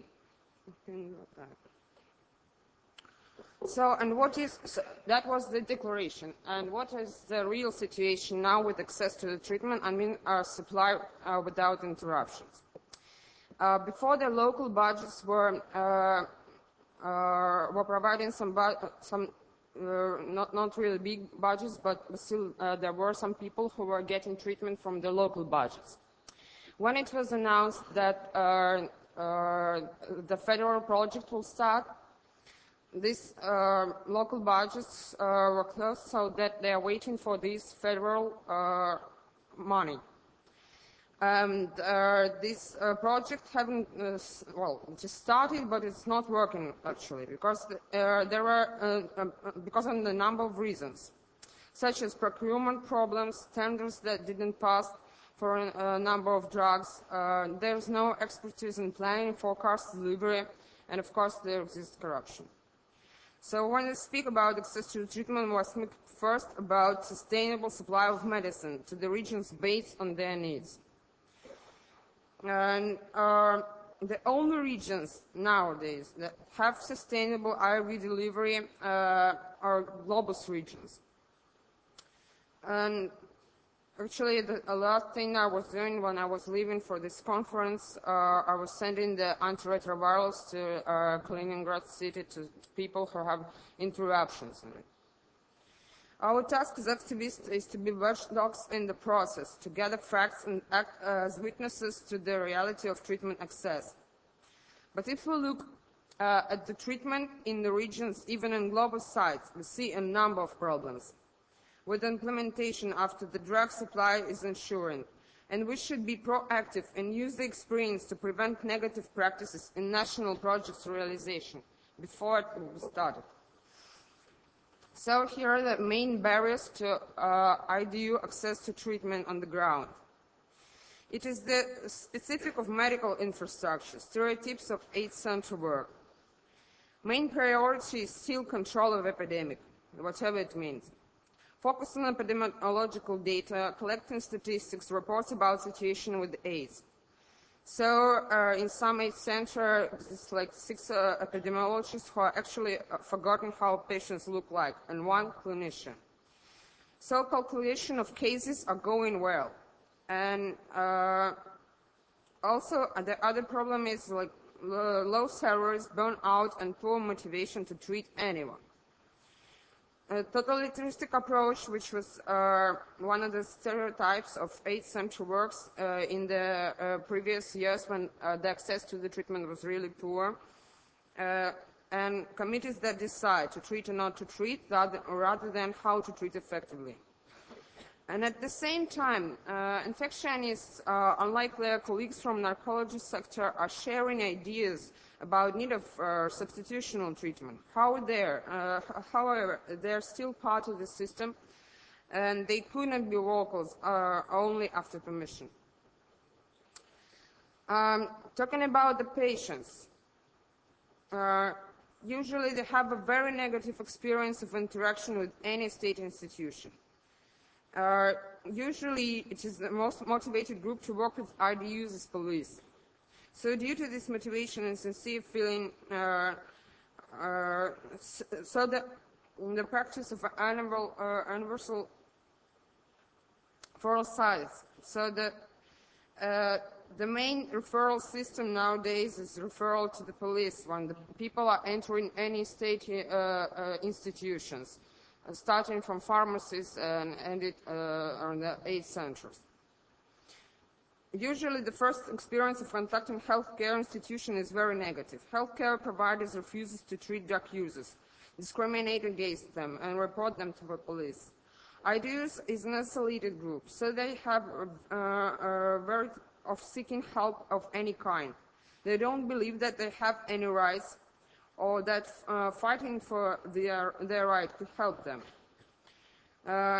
E: So, and what is, so that was the declaration. And what is the real situation now with access to the treatment? I mean, our supply uh, without interruptions. Uh, before the local budgets were, uh, uh, were providing some, bu some uh, not, not really big budgets, but still uh, there were some people who were getting treatment from the local budgets. When it was announced that uh, uh, the federal project will start, these uh, local budgets uh, were closed so that they are waiting for this federal uh, money. And uh, this uh, project haven't, uh, well, just started, but it's not working actually because the, uh, there are, uh, uh, because of the number of reasons, such as procurement problems, tenders that didn't pass for a, a number of drugs. Uh, there's no expertise in planning, forecast, delivery, and of course there exists corruption. So when we speak about access to treatment, we must speak first about sustainable supply of medicine to the regions based on their needs. And uh, the only regions nowadays that have sustainable I V delivery uh, are Globus regions. And actually, the a last thing I was doing when I was leaving for this conference, uh, I was sending the antiretrovirals to uh, Kaliningrad city to, to people who have interruptions in it. Our task as activists is to be watchdogs in the process, to gather facts and act as witnesses to the reality of treatment access. But if we look uh, at the treatment in the regions, even in global sites, we see a number of problems with implementation after the drug supply is ensuring. And we should be proactive and use the experience to prevent negative practices in national projects realization before it will be started. So here are the main barriers to uh, I D U access to treatment on the ground. It is the specific of medical infrastructure, stereotypes of AIDS center work. Main priority is still control of epidemic, whatever it means. Focus on epidemiological data, collecting statistics, reports about situation with AIDS. So uh, in some AIDS centers, it's like six uh, epidemiologists who are actually uh, forgotten how patients look like, and one clinician. So calculation of cases are going well. And uh, also uh, the other problem is like uh, low salaries, burnout, and poor motivation to treat anyone. A totalitarianistic approach, which was uh, one of the stereotypes of AIDS center works uh, in the uh, previous years when uh, the access to the treatment was really poor, uh, and committees that decide to treat or not to treat rather, rather than how to treat effectively. And at the same time, uh, infectionists, uh, unlike their colleagues from the narcology sector, are sharing ideas about need of uh, substitutional treatment. How there, uh, however, they're still part of the system, and they could not be vocals uh, only after permission. Um, talking about the patients, uh, usually they have a very negative experience of interaction with any state institution. Uh, usually, it is the most motivated group to work with I D Us is police. So due to this motivation and sincere feeling, uh, uh, so the, the practice of universal, uh, universal referral sites. So the, uh, the main referral system nowadays is referral to the police when the people are entering any state uh, uh, institutions, uh, starting from pharmacies and ended uh, on the AIDS centers. Usually the first experience of contacting healthcare institution is very negative. Healthcare providers refuses to treat drug users, discriminate against them, and report them to the police. I D Us is an isolated group, so they have uh, uh, very of seeking help of any kind. They don't believe that they have any rights or that uh, fighting for their, their right could help them. Uh,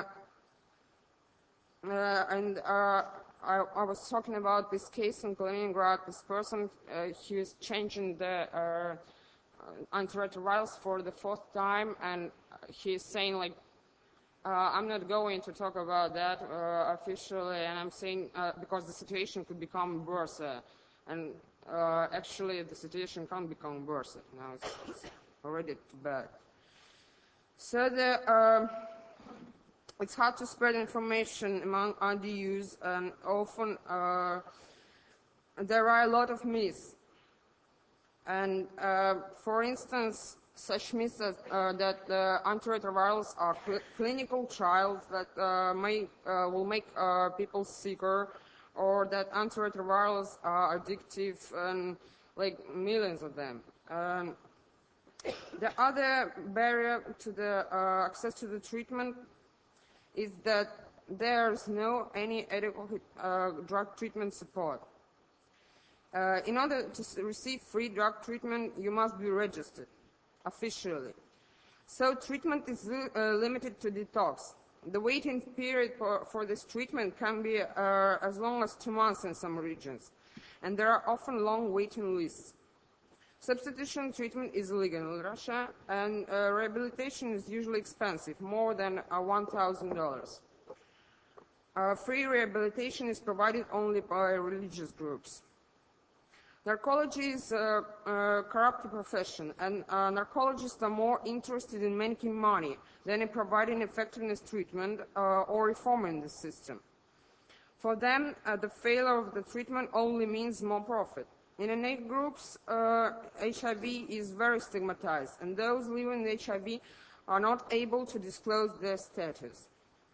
E: uh, and uh, I, I was talking about this case in Kaliningrad. This person, uh, he was changing the uh, antiretrovirals for the fourth time, and he's saying like, uh, I'm not going to talk about that uh, officially, and I'm saying uh, because the situation could become worse, uh, and uh, actually the situation can't become worse. Now it's, it's already too bad. So the uh, it's hard to spread information among I D Us, and often uh, there are a lot of myths. And uh, for instance, such myths as, uh, that uh, antiretrovirals are cl clinical trials that uh, may, uh, will make uh, people sicker, or that antiretrovirals are addictive, and like millions of them. Um, the other barrier to the uh, access to the treatment is that there's no any adequate uh, drug treatment support. Uh, in order to receive free drug treatment, you must be registered officially. So treatment is uh, limited to detox. The waiting period for, for this treatment can be uh, as long as two months in some regions, and there are often long waiting lists. Substitution treatment is illegal in Russia, and uh, rehabilitation is usually expensive, more than uh, one thousand dollars. Uh, free rehabilitation is provided only by religious groups. Narcology is a uh, uh, corrupt profession, and uh, narcologists are more interested in making money than in providing effectiveness treatment uh, or reforming the system. For them, uh, the failure of the treatment only means more profit. In innate groups, uh, H I V is very stigmatized, and those living with H I V are not able to disclose their status.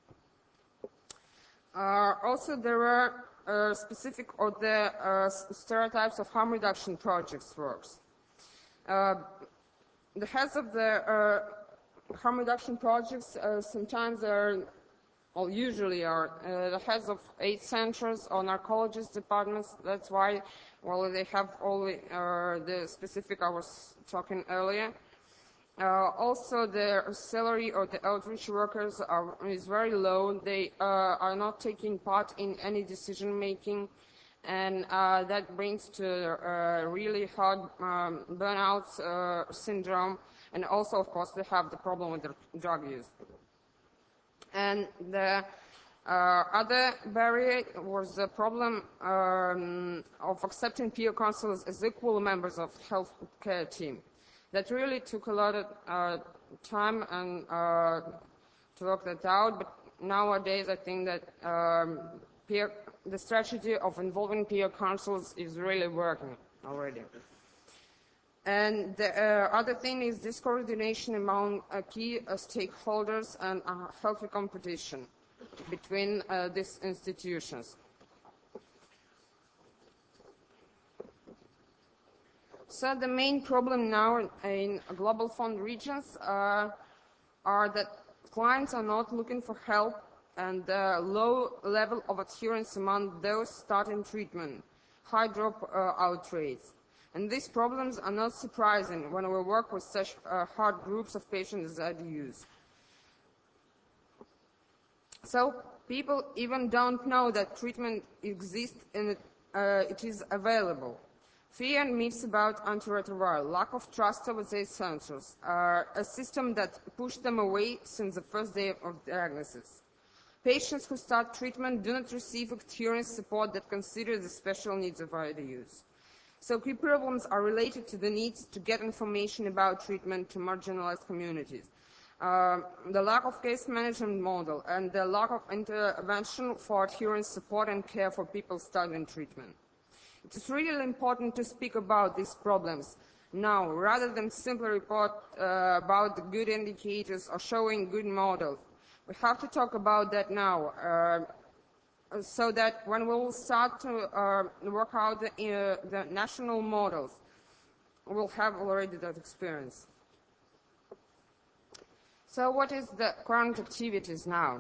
E: Uh, also, there are uh, specific or the uh, stereotypes of harm reduction projects works. Uh, the heads of the uh, harm reduction projects uh, sometimes are, well, usually are uh, the heads of AIDS centers or narcologist departments. That's why, well, they have all the, uh, the specific I was talking earlier. Uh, also, the salary of the outreach workers are, is very low. They uh, are not taking part in any decision making, and uh, that brings to uh, really hard um, burnout uh, syndrome. And also, of course, they have the problem with their drug use. And the uh, other barrier was the problem um, of accepting peer counselors as equal members of healthcare team. That really took a lot of uh, time and uh, to work that out. But nowadays, I think that um, peer, the strategy of involving peer counsels is really working already. And the uh, other thing is this coordination among uh, key uh, stakeholders and uh, healthy competition between uh, these institutions. So the main problem now in global fund regions uh, are that clients are not looking for help and the low level of adherence among those starting treatment, high drop uh, out rates. And these problems are not surprising when we work with such uh, hard groups of patients as I D Us. So people even don't know that treatment exists and it, uh, it is available. Fear and myths about antiretroviral, lack of trust over their centers, are a system that pushed them away since the first day of diagnosis. Patients who start treatment do not receive adherence support that considers the special needs of I D Us. So key problems are related to the needs to get information about treatment to marginalized communities, uh, the lack of case management model, and the lack of intervention for adherence support and care for people starting treatment. It is really important to speak about these problems now, rather than simply report uh, about the good indicators or showing good models. We have to talk about that now, uh, so that when we will start to uh, work out the, uh, the national models, we'll have already that experience. So what is the current activities now?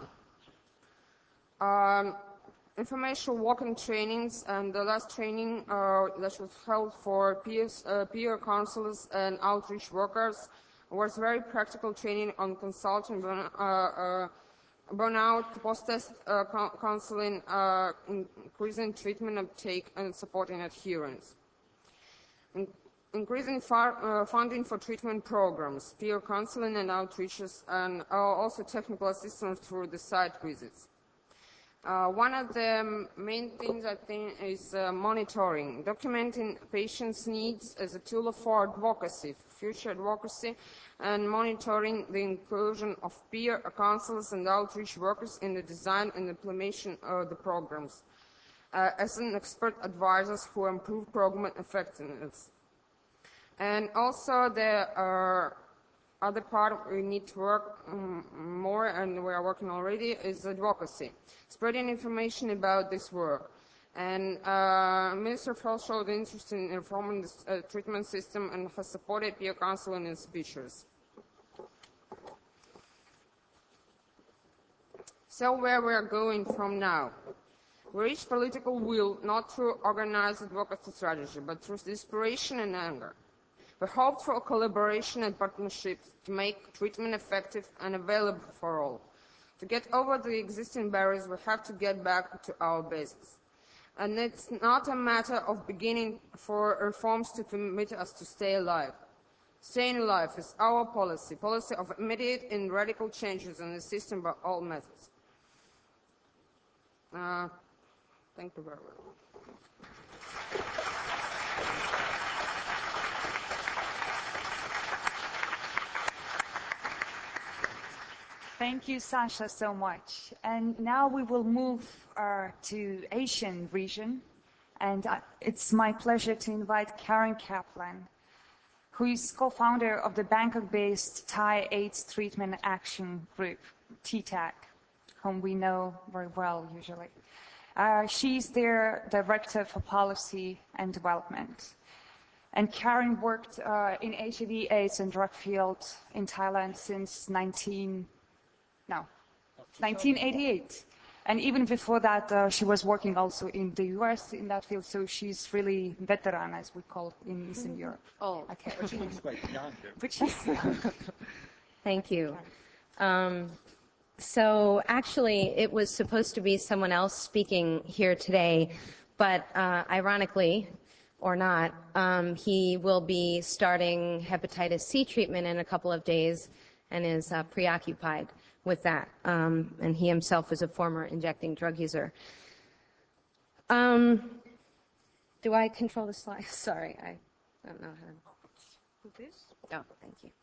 E: Um, informational walk-in trainings, and the last training uh, that was held for peers, uh, peer counselors and outreach workers was very practical training on consulting, uh, uh, burnout, post-test uh, counseling, uh, increasing treatment uptake, and supporting adherence. In increasing far, uh, funding for treatment programs, peer counseling and outreaches, and uh, also technical assistance through the site visits. Uh, one of the main things I think is uh, monitoring, documenting patients' needs as a tool for advocacy, future advocacy, and monitoring the inclusion of peer counselors and outreach workers in the design and implementation of the programs, uh, as an expert advisors who improve program effectiveness. And also the uh, other part we need to work um, more, and we are working already, is advocacy, spreading information about this work. And uh, Minister of Health showed interest in reforming the uh, treatment system and has supported peer counseling in speeches. So where we are going from now? We reach political will not through organized advocacy strategy, but through desperation and anger. We hope for collaboration and partnerships to make treatment effective and available for all. To get over the existing barriers, we have to get back to our basics. And it's not a matter of beginning for reforms to permit us to stay alive. Staying alive is our policy, policy of immediate and radical changes in the system by all methods. Uh, thank you very much.
B: Thank you, Sasha, so much. And now we will move uh, to Asian region. And uh, it's my pleasure to invite Karen Kaplan, who is co-founder of the Bangkok-based Thai AIDS Treatment Action Group, T T A C, whom we know very well usually. Uh, she's their Director for Policy and Development. And Karen worked uh, in H I V AIDS and drug field in Thailand since nineteen, no, nineteen eighty-eight. And even before that, uh, she was working also in the U S in that field, so she's really veteran, as we call it in Eastern Europe.
F: Oh,
B: Okay.
D: But she looks quite young.
B: But she's
F: thank you. Um, so actually, it was supposed to be someone else speaking here today, but uh, ironically, or not, um, he will be starting hepatitis C treatment in a couple of days and is uh, preoccupied with that. Um, and he himself is a former injecting drug user. Um, do I control the slide? Sorry, I don't know how to do this. Oh, thank you.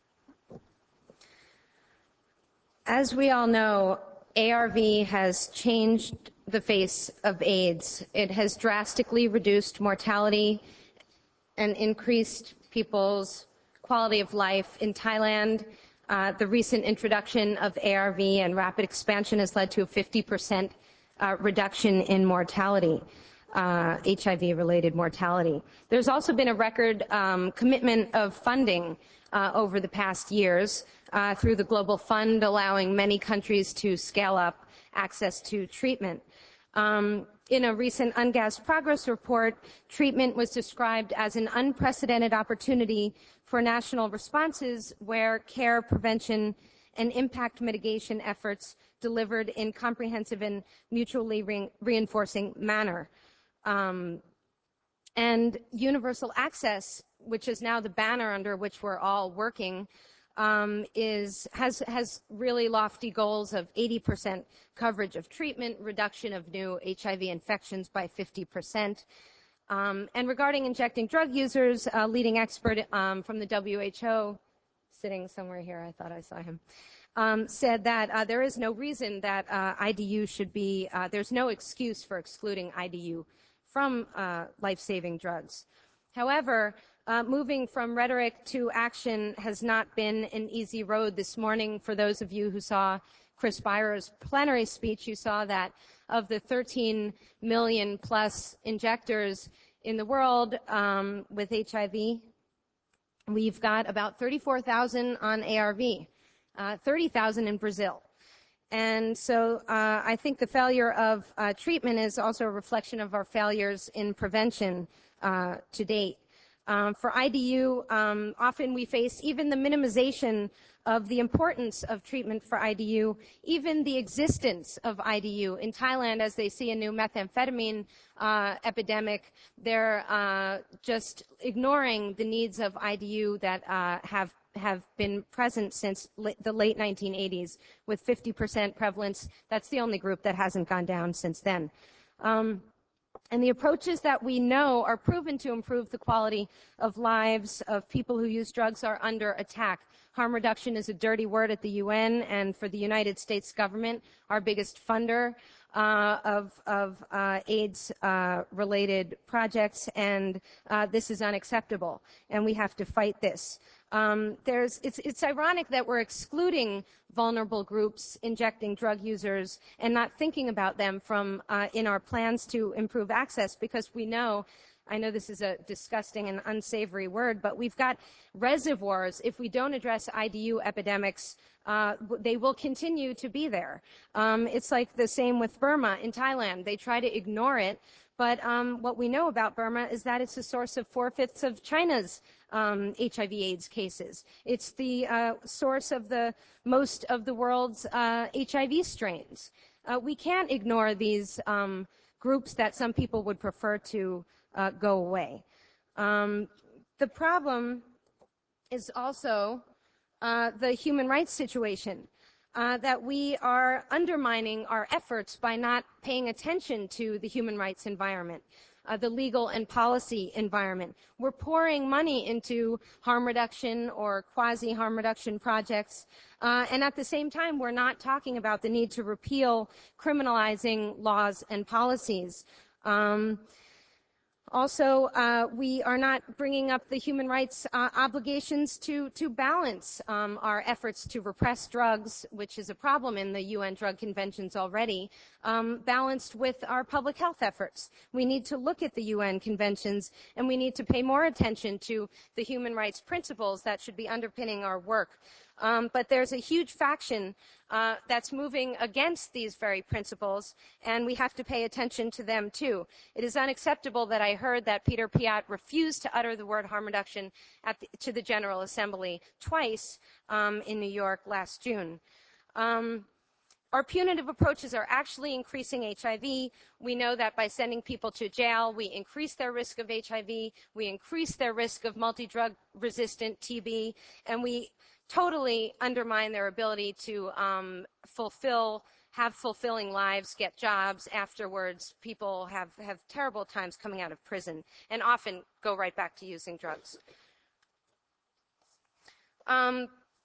F: As we all know, A R V has changed the face of AIDS. It has drastically reduced mortality and increased people's quality of life. In Thailand, uh, the recent introduction of A R V and rapid expansion has led to a fifty percent uh, reduction in mortality, uh, H I V-related mortality. There's also been a record um, commitment of funding uh, over the past years uh, through the Global Fund, allowing many countries to scale up access to treatment. Um, in a recent UNGAS progress report, treatment was described as an unprecedented opportunity for national responses where care, prevention, and impact mitigation efforts delivered in comprehensive and mutually re- reinforcing manner. Um, and universal access, which is now the banner under which we're all working, Um, is has has really lofty goals of eighty percent coverage of treatment, reduction of new H I V infections by fifty percent. Um, and regarding injecting drug users, a leading expert um, from the W H O, sitting somewhere here, I thought I saw him, um, said that uh, there is no reason that uh, I D U should be, uh, there's no excuse for excluding I D U from uh, life-saving drugs. However, Uh, moving from rhetoric to action has not been an easy road. This morning, for those of you who saw Chris Byer's plenary speech, you saw that of the thirteen million plus injectors in the world um, with H I V, we've got about thirty-four thousand on A R V, uh, thirty thousand in Brazil. And so uh, I think the failure of uh, treatment is also a reflection of our failures in prevention uh, to date. Um, for I D U, um, often we face even the minimization of the importance of treatment for I D U, even the existence of I D U. In Thailand, as they see a new methamphetamine uh, epidemic, they're uh, just ignoring the needs of I D U that uh, have have been present since the late nineteen eighties, with fifty percent prevalence. That's the only group that hasn't gone down since then. Um, And the approaches that we know are proven to improve the quality of lives of people who use drugs are under attack. Harm reduction is a dirty word at the U N, and for the United States government, our biggest funder uh, of, of uh, AIDS-related uh, projects, and uh, this is unacceptable, and we have to fight this. Um, there's, it's, it's ironic that we're excluding vulnerable groups, injecting drug users, and not thinking about them from uh, in our plans to improve access, because we know, I know this is a disgusting and unsavory word, but we've got reservoirs. If we don't address I D U epidemics, uh, they will continue to be there. Um, it's like the same with Burma in Thailand. They try to ignore it, but um, what we know about Burma is that it's a source of four-fifths of China's um, H I V AIDS cases. It's the uh, source of the most of the world's uh, H I V strains. Uh, we can't ignore these um, groups that some people would prefer to uh, go away. Um, the problem is also uh, the human rights situation. Uh, that we are undermining our efforts by not paying attention to the human rights environment, uh, the legal and policy environment. We're pouring money into harm reduction or quasi-harm reduction projects, uh, and at the same time, we're not talking about the need to repeal criminalizing laws and policies. Um, Also, uh, we are not bringing up the human rights uh, obligations to, to balance um, our efforts to repress drugs, which is a problem in the U N drug conventions already, um, balanced with our public health efforts. We need to look at the U N conventions, and we need to pay more attention to the human rights principles that should be underpinning our work. Um, but there's a huge faction uh, that's moving against these very principles, and we have to pay attention to them too. It is unacceptable that I heard that Peter Piot refused to utter the word harm reduction at the, to the General Assembly twice um, in New York last June. Um, Our punitive approaches are actually increasing H I V. We know that by sending people to jail, we increase their risk of H I V, we increase their risk of multi-drug resistant T B, and we totally undermine their ability to um, fulfill, have fulfilling lives, get jobs afterwards. People have, have terrible times coming out of prison and often go right back to using drugs. Um,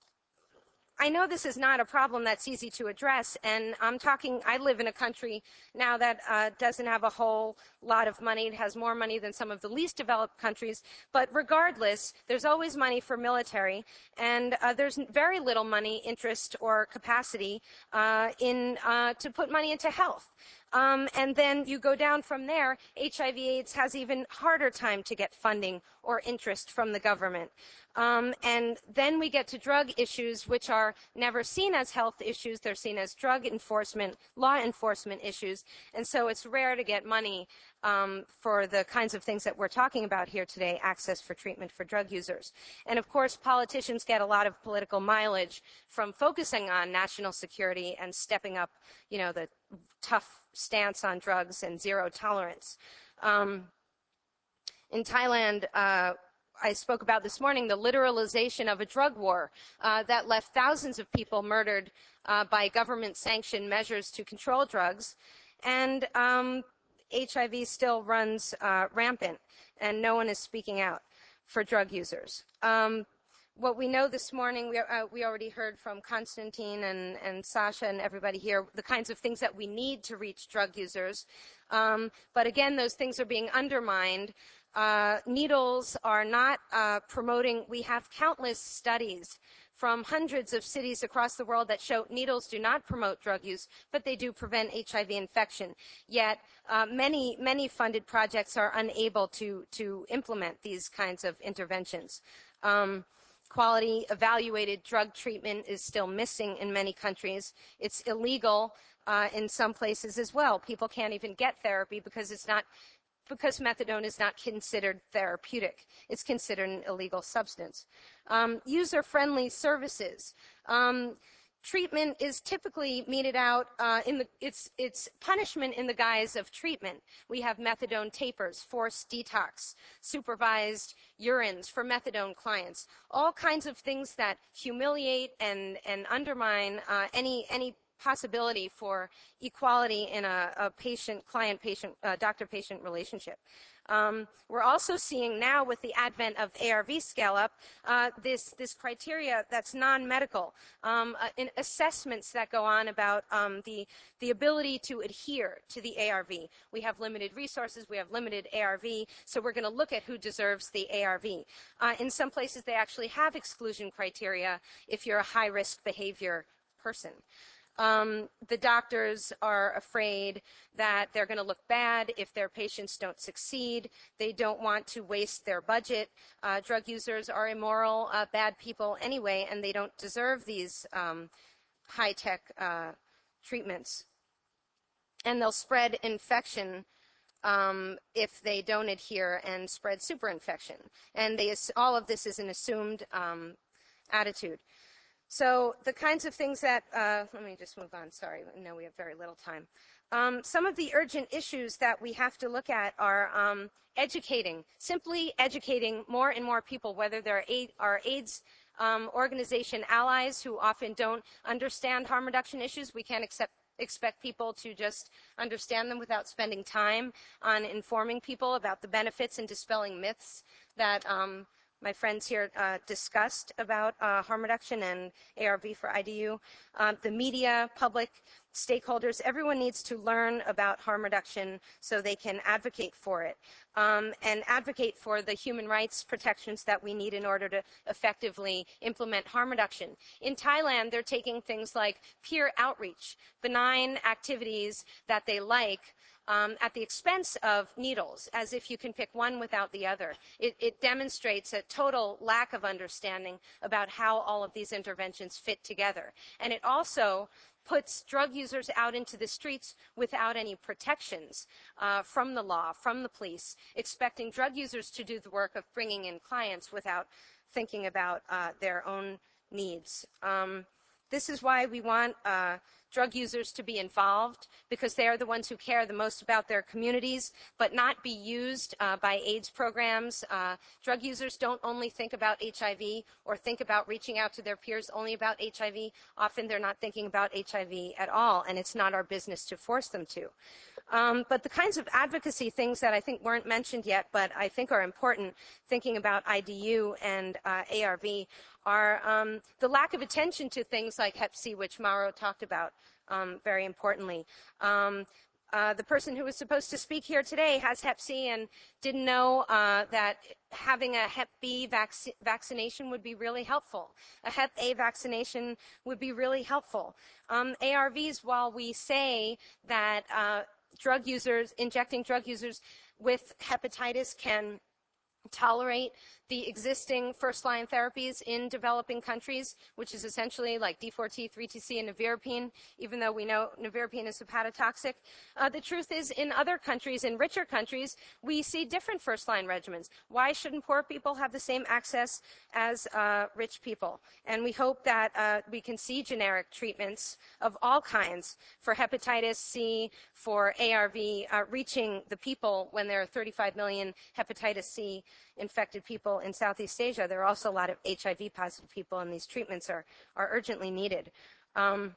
F: I know this is not a problem that's easy to address, and I'm talking, I live in a country now that uh, doesn't have a whole lot of money. It has more money than some of the least developed countries, but regardless, there's always money for military, and uh, there's very little money, interest, or capacity uh, in uh, to put money into health. Um, and then you go down from there, H I V AIDS has even harder time to get funding or interest from the government. Um, and then we get to drug issues, which are never seen as health issues. They're seen as drug enforcement, law enforcement issues. And so it's rare to get money um, for the kinds of things that we're talking about here today, access for treatment for drug users. And of course, politicians get a lot of political mileage from focusing on national security and stepping up, you know, the tough stance on drugs and zero tolerance. Um, in Thailand, uh, I spoke about this morning, the literalization of a drug war uh, that left thousands of people murdered uh, by government-sanctioned measures to control drugs. And um, H I V still runs uh, rampant, and no one is speaking out for drug users. Um, what we know this morning, we, uh, we already heard from Konstantin and, and Sasha and everybody here, the kinds of things that we need to reach drug users. Um, but again, those things are being undermined. Uh, needles are not uh, promoting. We have countless studies from hundreds of cities across the world that show needles do not promote drug use, but they do prevent H I V infection. Yet uh, many, many funded projects are unable to, to implement these kinds of interventions. Um, Quality evaluated drug treatment is still missing in many countries. It's illegal uh, in some places as well. People can't even get therapy because it's not because methadone is not considered therapeutic. It's considered an illegal substance. Um, user-friendly services. Um, treatment is typically meted out uh, in the, it's, it's punishment in the guise of treatment. We have methadone tapers, forced detox, supervised urines for methadone clients, all kinds of things that humiliate and, and undermine uh, any, any possibility for equality in a, a patient, client, patient, uh, doctor-patient relationship. Um, we're also seeing now with the advent of A R V scale-up, uh, this, this criteria that's non-medical, um, uh, in assessments that go on about um, the, the ability to adhere to the A R V. We have limited resources, we have limited A R V, so we're going to look at who deserves the A R V. Uh, in some places, they actually have exclusion criteria if you're a high-risk behavior person. Um, the doctors are afraid that they're going to look bad if their patients don't succeed. They don't want to waste their budget. Uh, drug users are immoral, uh, bad people anyway, and they don't deserve these um, high-tech uh, treatments. And they'll spread infection um, if they don't adhere and spread superinfection. And they, all of this is an assumed um, attitude. So the kinds of things that, uh, let me just move on, sorry, I know we have very little time. Um, some of the urgent issues that we have to look at are um, educating, simply educating more and more people, whether they're our AIDS um, organization allies who often don't understand harm reduction issues. We can't accept expect people to just understand them without spending time on informing people about the benefits and dispelling myths that um, my friends here uh, discussed about uh, harm reduction and A R V for I D U. Um, the media, public stakeholders. Everyone needs to learn about harm reduction so they can advocate for it, um, and advocate for the human rights protections that we need in order to effectively implement harm reduction. In Thailand, they're taking things like peer outreach, benign activities that they like, Um, at the expense of needles, as if you can pick one without the other. It, it demonstrates a total lack of understanding about how all of these interventions fit together. And it also puts drug users out into the streets without any protections uh, from the law, from the police, expecting drug users to do the work of bringing in clients without thinking about uh, their own needs. Um, this is why we want uh, drug users to be involved, because they are the ones who care the most about their communities, but not be used uh, by AIDS programs. Uh, drug users don't only think about H I V or think about reaching out to their peers only about H I V. Often they're not thinking about H I V at all, and it's not our business to force them to. Um, but the kinds of advocacy things that I think weren't mentioned yet, but I think are important, thinking about I D U and uh, A R V, are um, the lack of attention to things like hep C, which Mauro talked about um, very importantly. Um, uh, the person who was supposed to speak here today has hep C and didn't know uh, that having a hep B vac vaccination would be really helpful. A hep A vaccination would be really helpful. Um, A R Vs, while we say that uh, drug users, injecting drug users with hepatitis can tolerate the existing first-line therapies in developing countries, which is essentially like D four T, three T C, and nevirapine, even though we know nevirapine is hepatotoxic. Uh, the truth is, in other countries, in richer countries, we see different first-line regimens. Why shouldn't poor people have the same access as uh, rich people? And we hope that uh, we can see generic treatments of all kinds for hepatitis C, for A R V, uh, reaching the people when there are thirty-five million hepatitis C infected people in Southeast Asia. There are also a lot of H I V positive people, and these treatments are, are urgently needed. Um,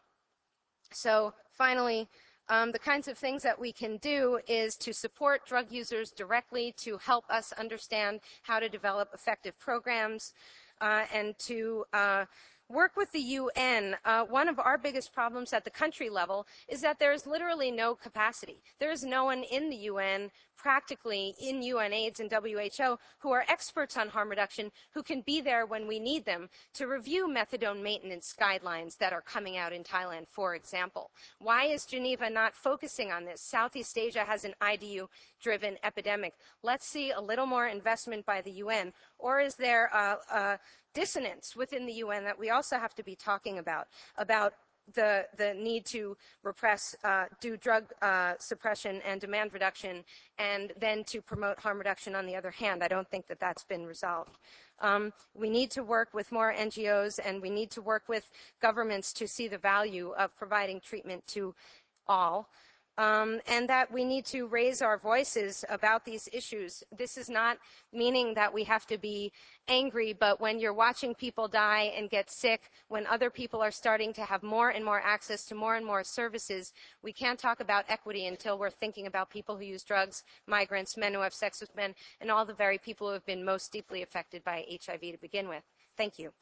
F: so finally, um, the kinds of things that we can do is to support drug users directly, to help us understand how to develop effective programs, uh, and to uh, work with the U N. Uh, one of our biggest problems at the country level is that there is literally no capacity. There is no one in the U N, practically in U N AIDS and W H O, who are experts on harm reduction, who can be there when we need them to review methadone maintenance guidelines that are coming out in Thailand, for example. Why is Geneva not focusing on this? Southeast Asia has an I D U-driven epidemic. Let's see a little more investment by the U N. Or is there a, a dissonance within the U N that we also have to be talking about, about the, the need to repress, uh, do drug uh, suppression and demand reduction, and then to promote harm reduction on the other hand? I don't think that that's been resolved. Um, we need to work with more N G Os, and we need to work with governments to see the value of providing treatment to all. Um, and that we need to raise our voices about these issues. This is not meaning that we have to be angry, but when you're watching people die and get sick, when other people are starting to have more and more access to more and more services, we can't talk about equity until we're thinking about people who use drugs, migrants, men who have sex with men, and all the very people who have been most deeply affected by H I V to begin with. Thank you.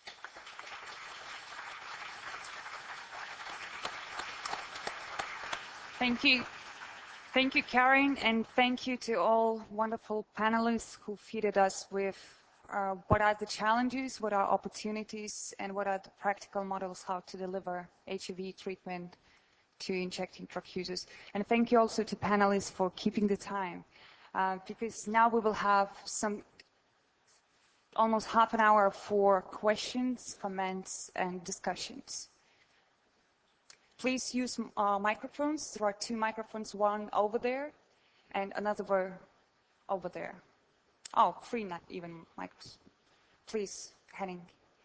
B: Thank you. Thank you, Karen, and thank you to all wonderful panelists who fed us with uh, what are the challenges, what are opportunities, and what are the practical models how to deliver H I V treatment to injecting drug users. And thank you also to panelists for keeping the time, uh, because now we will have some almost half an hour for questions, comments, and discussions. Please use uh, microphones. There are two microphones, one over there and another over there. Oh, three, not even microphones. Please, Henning.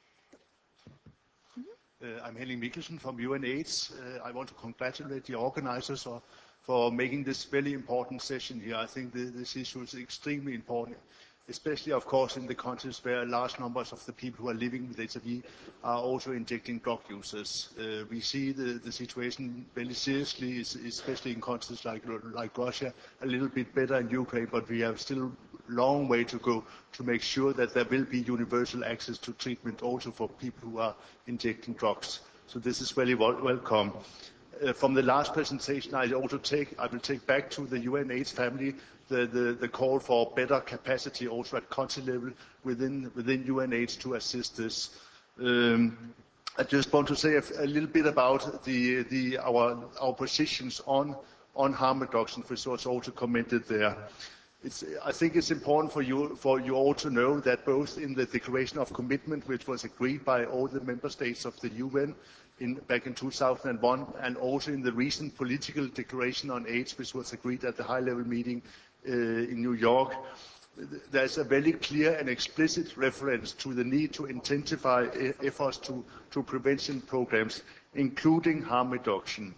G: Uh, I'm Henning Mikkelsen from U N AIDS. Uh, I want to congratulate the organizers for, for making this very important session here. I think the, this issue is extremely important, especially, of course, in the countries where large numbers of the people who are living with H I V are also injecting drug users. Uh, we see the, the situation very seriously, especially in countries like, like Russia, a little bit better in Ukraine, but we have still a long way to go to make sure that there will be universal access to treatment also for people who are injecting drugs. So this is very wel welcome. Uh, from the last presentation, I also take, I will take back to the U N AIDS family the, the, the call for better capacity also at country level within, within U N AIDS to assist this. Um, I just want to say a, a little bit about the, the, our, our positions on, on harm reduction, which was also commented there. It's, I think it's important for you, for you all to know that both in the Declaration of Commitment, which was agreed by all the member states of the U N in, back in two thousand one, and also in the recent political declaration on AIDS, which was agreed at the high-level meeting uh, in New York, there's a very clear and explicit reference to the need to intensify efforts to, to prevention programs, including harm reduction.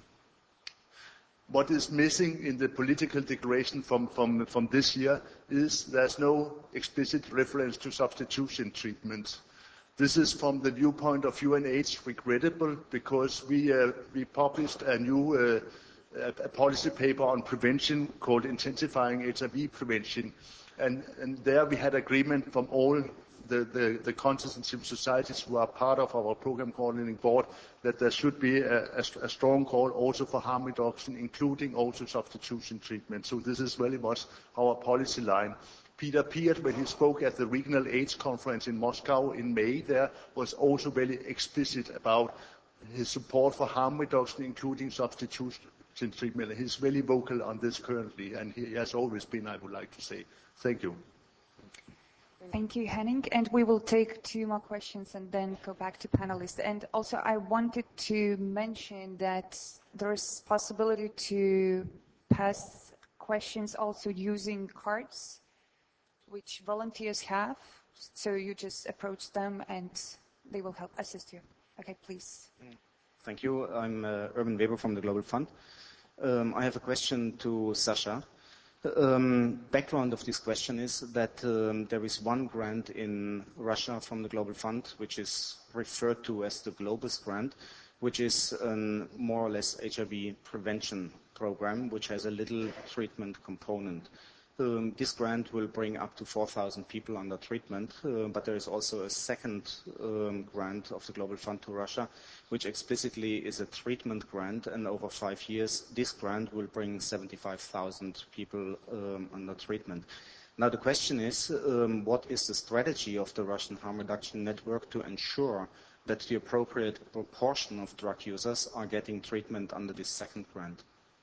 G: What is missing in the political declaration from, from, from this year is there's no explicit reference to substitution treatment. This is from the viewpoint of U N AIDS regrettable because we, uh, we published a new uh, a policy paper on prevention called Intensifying H I V Prevention. And, and there we had agreement from all the, the, the countries and civil societies who are part of our program coordinating board that there should be a, a, a strong call also for harm reduction, including also substitution treatment. So this is very much our policy line. Peter Piot, when he spoke at the Regional AIDS Conference in Moscow in May, there was also very explicit about his support for harm reduction, including substitution treatment. He's very vocal on this currently, and he has always been, I would like to say. Thank you.
B: Thank you, Henning. And we will take two more questions and then go back to panelists. And also, I wanted to mention that there is possibility to pass questions also using cards, which volunteers have. So you just approach them and they will help assist you. Okay, please.
H: Thank you. I'm uh, Urban Weber from the Global Fund. Um, I have a question to Sasha. Um, background of this question is that um, there is one grant in Russia from the Global Fund, which is referred to as the Globus grant, which is a more or less H I V prevention program, which has a little treatment component. Um, this grant will bring up to four thousand people under treatment, uh, but there is also a second um, grant of the Global Fund to Russia, which explicitly is a treatment grant, and over five years, this grant will bring seventy-five thousand people um, under treatment. Now the question is, um, what is the strategy of the Russian Harm Reduction Network to ensure that the appropriate proportion of drug users are getting treatment under this second grant?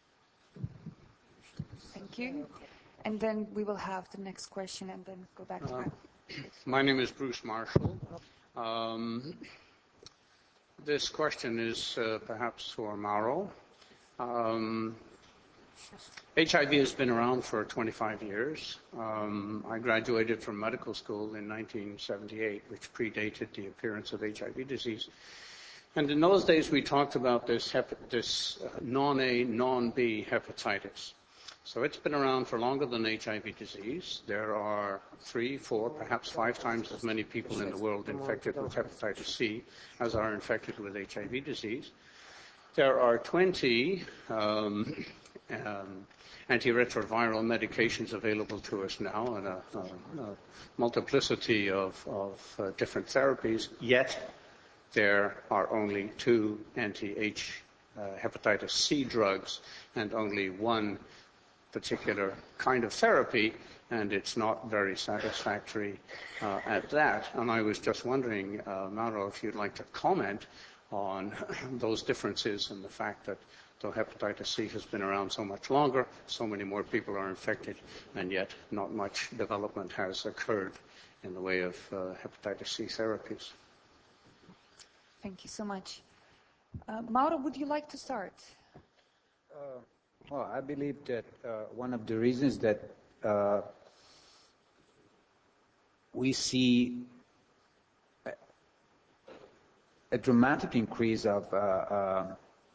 B: Thank you. And then we will have the next question and then go back to
I: uh,
B: that.
I: My name is Bruce Marshall. Um, this question is uh, perhaps for Mauro. Um, H I V has been around for twenty-five years. Um, I graduated from medical school in nineteen seventy-eight, which predated the appearance of H I V disease. And in those days, we talked about this, hep- this uh, non-A, non-B hepatitis. So it's been around for longer than H I V disease. There are three, four, perhaps five times as many people in the world infected with hepatitis C as are infected with H I V disease. There are twenty um, um, antiretroviral medications available to us now and a, a, a multiplicity of, of uh, different therapies, yet there are only two anti-H uh, hepatitis C drugs and only one particular kind of therapy, and it's not very satisfactory uh, at that. And I was just wondering, uh, Mauro, if you'd like to comment on those differences and the fact that though hepatitis C has been around so much longer, so many more people are infected, and yet not much development has occurred in the way of uh, hepatitis C therapies.
B: Thank you so much. Uh, Mauro, would you like to start?
C: Uh, Well, I believe that uh, one of the reasons that uh, we see a, a dramatic increase of uh, uh,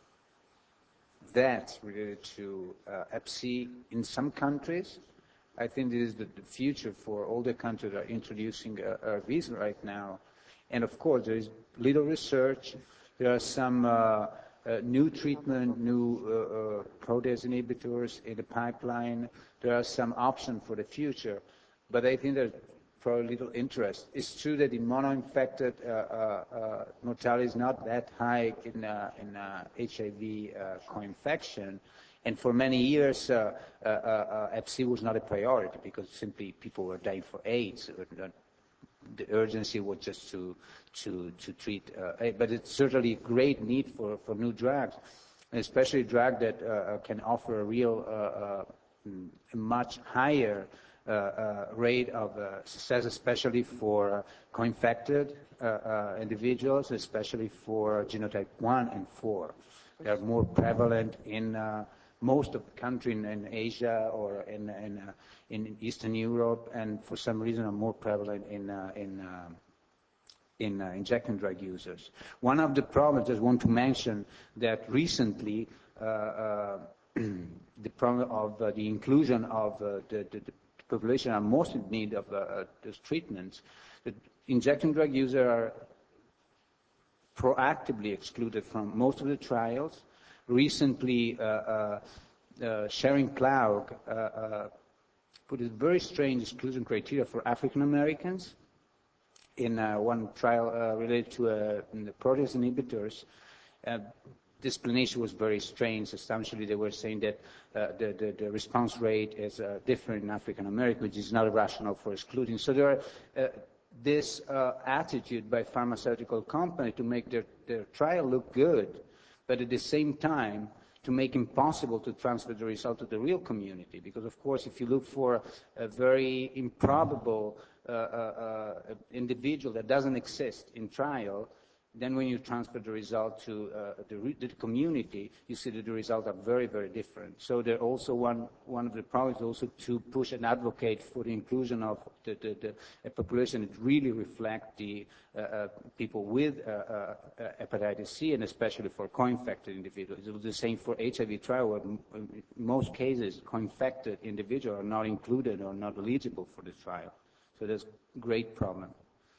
C: deaths related to uh, hep C in some countries, I think this is the, the future for all the countries that are introducing uh, A R Vs right now. And of course, there is little research. There are some uh, Uh, new treatment, new uh, uh, protease inhibitors in the pipeline. There are some options for the future. But I think that for a little interest. It's true that in mono-infected uh, uh, uh, mortality is not that high in, uh, in uh, H I V uh, co-infection, and for many years uh, uh, uh, Hep C was not a priority because simply people were dying for AIDS. The urgency was just to to to treat, uh, but it's certainly a great need for, for new drugs, especially a drug that uh, can offer a real uh, uh, a much higher uh, uh, rate of uh, success, especially for uh, co-infected uh, uh, individuals, especially for genotype one and four. They are more prevalent in uh, most of the country in, in Asia or in in, uh, in Eastern Europe, and for some reason are more prevalent in uh, in uh, in uh, injecting drug users. One of the problems I just want to mention that recently uh, uh, the problem of uh, the inclusion of uh, the, the, the population are most in need of uh, those treatments. The injecting drug users are proactively excluded from most of the trials. Recently, uh, uh, uh, Sharon Clough uh, uh, put a very strange exclusion criteria for African Americans in uh, one trial uh, related to uh, the protease inhibitors. Uh, the explanation was very strange. Essentially, they were saying that uh, the, the, the response rate is uh, different in African Americans, which is not a rationale for excluding. So there are uh, this uh, attitude by pharmaceutical company to make their, their trial look good, but at the same time to make it impossible to transfer the result to the real community. Because, of course, if you look for a very improbable uh, uh, uh, individual that doesn't exist in trial, then when you transfer the result to uh, the, re the community, you see that the results are very, very different. So there also one, one of the problems is also to push and advocate for the inclusion of the, the, the a population that really reflect the uh, uh, people with uh, uh, hepatitis C, and especially for co-infected individuals. It was the same for H I V trial, where in most cases co-infected individuals are not included or not eligible for the trial. So there's a great problem.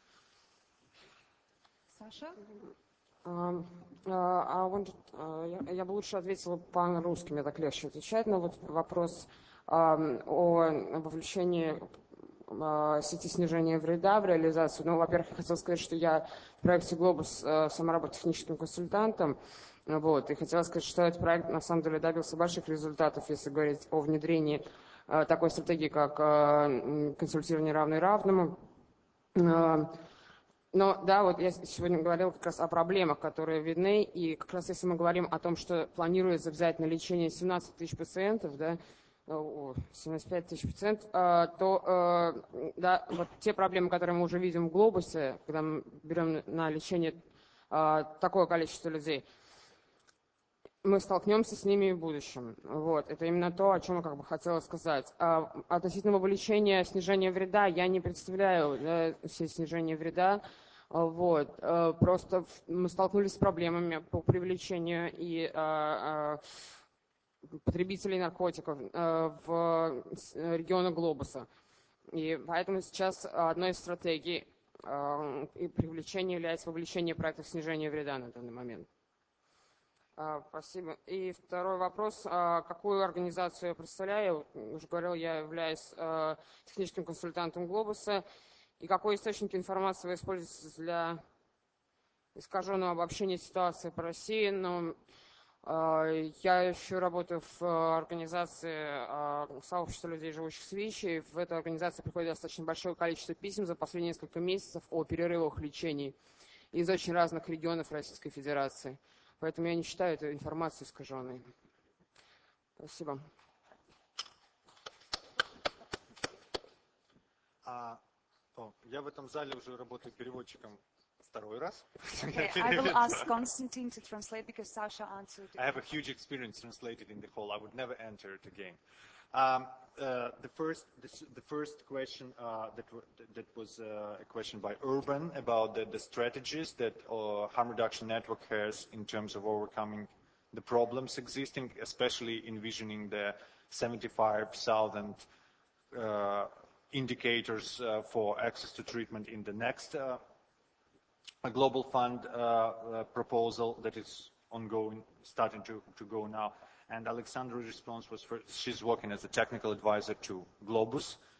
B: Sasha?
E: Uh, uh, I wanted, uh, я, я бы лучше ответила по-русски, мне так легче отвечать на вот вопрос uh, о вовлечении uh, сети снижения вреда в реализацию. Ну, во-первых, я хотела сказать, что я в проекте «Глобус» uh, сама работаю техническим консультантом, вот, и хотела сказать, что этот проект на самом деле добился больших результатов, если говорить о внедрении uh, такой стратегии, как uh, консультирование равный равному. Uh, Но да, вот я сегодня говорила как раз о проблемах, которые видны, и как раз если мы говорим о том, что планируется взять на лечение семнадцать тысяч пациентов, да, семьдесят пять тысяч пациентов, то да, вот те проблемы, которые мы уже видим в «Глобусе», когда мы берем на лечение такое количество людей, мы столкнемся с ними в будущем. Вот. Это именно то, о чем я как бы хотела сказать. А относительно вовлечения снижения вреда, я не представляю да, все снижение вреда. Вот. Просто мы столкнулись с проблемами по привлечению и а, а, потребителей наркотиков а, в регионах Глобуса. И поэтому сейчас одной из стратегий а, и привлечения является вовлечение проектов снижения вреда на данный момент. Спасибо. И второй вопрос. Какую организацию я представляю? Уже говорил, я являюсь техническим консультантом «Глобуса». И какой источник информации вы используете для искаженного обобщения ситуации по России? Ну, я еще работаю в организации сообщества людей, живущих с ВИЧ. В эту организацию приходит достаточно большое количество писем за последние несколько месяцев о перерывах лечений из очень разных регионов Российской Федерации. Поэтому я не считаю эту информацию искаженной. Спасибо.
D: А, о, я в этом зале уже работаю переводчиком второй раз.
B: Okay, I will ask Konstantin to translate because Sasha answered.
D: I have a huge experience translated in the hall. I would never enter it again. Um, uh, the first, the, the first question uh, that that was uh, a question by Urban about the, the strategies that uh, harm reduction network has in terms of overcoming the problems existing, especially envisioning the seventy-five thousand uh, indicators uh, for access to treatment in the next uh, Global Fund uh, uh, proposal that is ongoing, starting to, to go now. And Alexandra's response was, for, she's working as a technical advisor to Globus,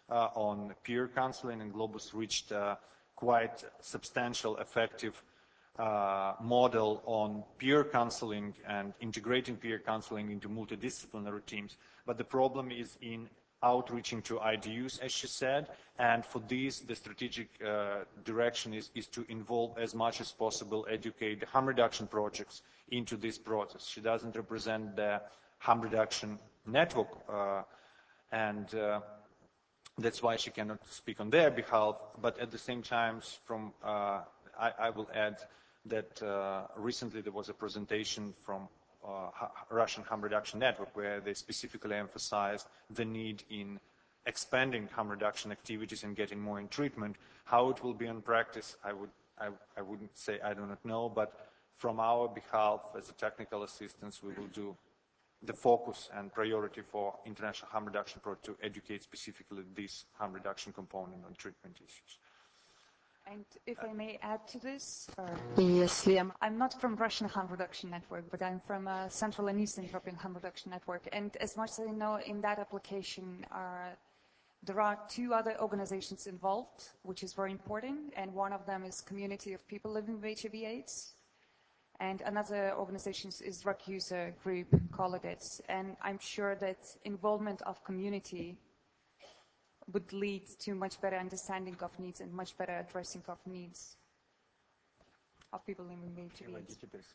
D: uh, on peer counseling, and Globus reached uh, quite substantial, effective uh, model on peer counseling and integrating peer counseling into multidisciplinary teams. But the problem is in outreaching to I D Us, as she said, and for this, the strategic uh, direction is, is to involve as much as possible, educate the harm reduction projects into this process. She doesn't represent the harm reduction network, uh, and uh, that's why she cannot speak on their behalf, but at the same time, from, uh, I, I will add that uh, recently there was a presentation from Uh, Russian harm reduction network, where they specifically emphasized the need in expanding harm reduction activities and getting more in treatment. How it will be in practice, I would, I, I wouldn't say I do not know, but from our behalf, as a technical assistance, we will do the focus and priority for international harm reduction project to educate specifically this harm reduction component on treatment issues.
B: And if I may add to this, uh, yes, Liam. I'm not from Russian Harm Reduction Network, but I'm from uh, Central and Eastern European Harm Reduction Network. And as much as I know, in that application, uh, there are two other organizations involved, which is very important. And one of them is Community of People Living with H I V AIDS. And another organization is Drug User Group, Collegates. And I'm sure that involvement of community would lead to much better understanding of needs and much better addressing of needs of people living with H I V AIDS.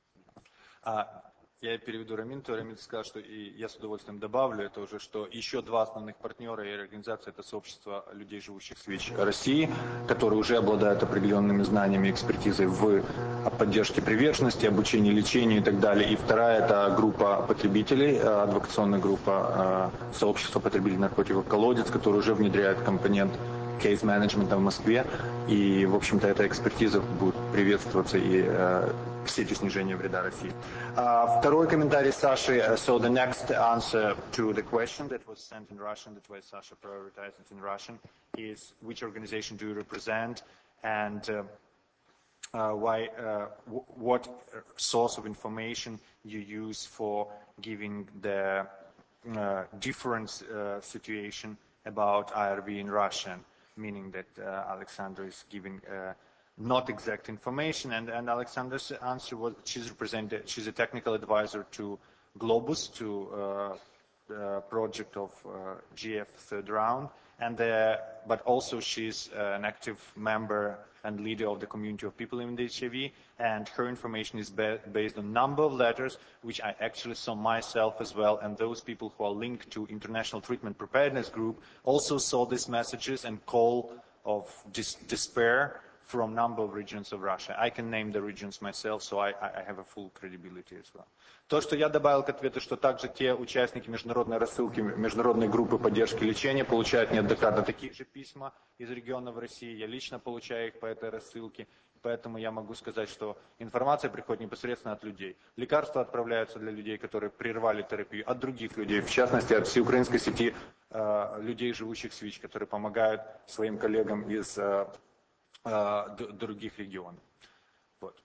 D: Я переведу Рамин, то Рамин сказал, что и я с удовольствием добавлю это уже, что еще два основных партнера и организации — это сообщество людей, живущих с ВИЧ России, которые уже обладают определенными знаниями, экспертизой в поддержке приверженности, обучении, лечению и так далее. И вторая — это группа потребителей, адвокационная группа сообщества потребителей наркотиков «Колодец», которая уже внедряет компонент кейс-менеджмента в Москве. И, в общем-то, эта экспертиза будет приветствоваться и в сети снижения вреда России. Uh, второй комментарий Саши. So the next answer to the question that was sent in Russian, that way Sasha prioritized it in Russian, is which organization do you represent, and uh, uh, why, uh, w what source of information you use for giving the uh, different uh, situation about I R V in Russian, meaning that uh, Alexander is giving uh, not exact information, and, and Alexander's answer was she's represented, she's a technical advisor to Globus, to uh, the project of uh, G F third round, and uh, but also she's uh, an active member and leader of the community of people living with H I V, and her information is ba based on a number of letters, which I actually saw myself as well, and those people who are linked to International Treatment Preparedness Group also saw these messages and call of dis despair from a number of regions of Russia. I can name the regions myself, so I, I have a full credibility as well. То, что я добавил к ответу, что также те участники международной рассылки, международной группы поддержки лечения получают неоднократно такие же письма из регионов России. Я лично получаю их по этой рассылке, поэтому я могу сказать, что информация приходит непосредственно от людей. Лекарства отправляются для людей, которые прервали терапию, от других людей, в частности, от всеукраинской сети э, людей, живущих с ВИЧ, которые помогают своим коллегам из э, других регионов. Вот.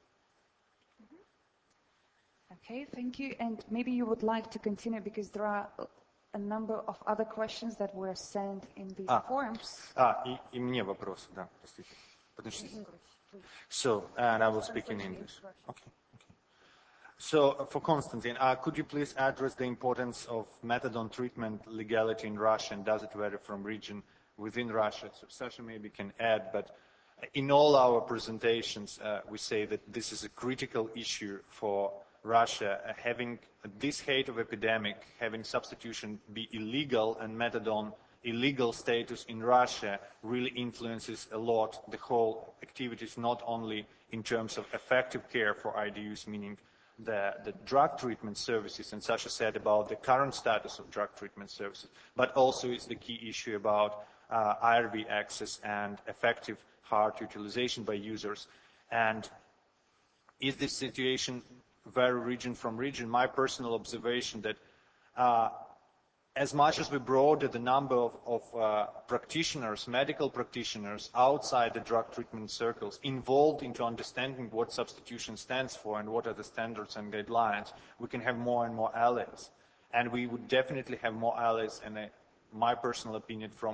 B: Okay, thank you. And maybe you would like to continue because there are a number of other questions that were sent in the
D: а,
B: forms.
D: А, и, и мне вопрос, да, простите. Подождите. So, and I will speak in English. Okay. Okay. So, for Konstantin, uh, could you please address the importance of methadone treatment legality in Russia, and does it vary from region within Russia? So, Sasha maybe can add, but in all our presentations, uh, we say that this is a critical issue for Russia. Uh, having this height of epidemic, having substitution be illegal and methadone illegal status in Russia really influences a lot the whole activities, not only in terms of effective care for I D Us, meaning the, the drug treatment services, and Sasha said about the current status of drug treatment services, but also it's the key issue about uh, I R V access and effective hard utilization by users. And is this situation vary region from region? My personal observation that uh, as much as we broaden the number of, of uh, practitioners, medical practitioners outside the drug treatment circles involved into understanding what substitution stands for and what are the standards and guidelines, we can have more and more allies. And we would definitely have more allies, and uh, my personal opinion, from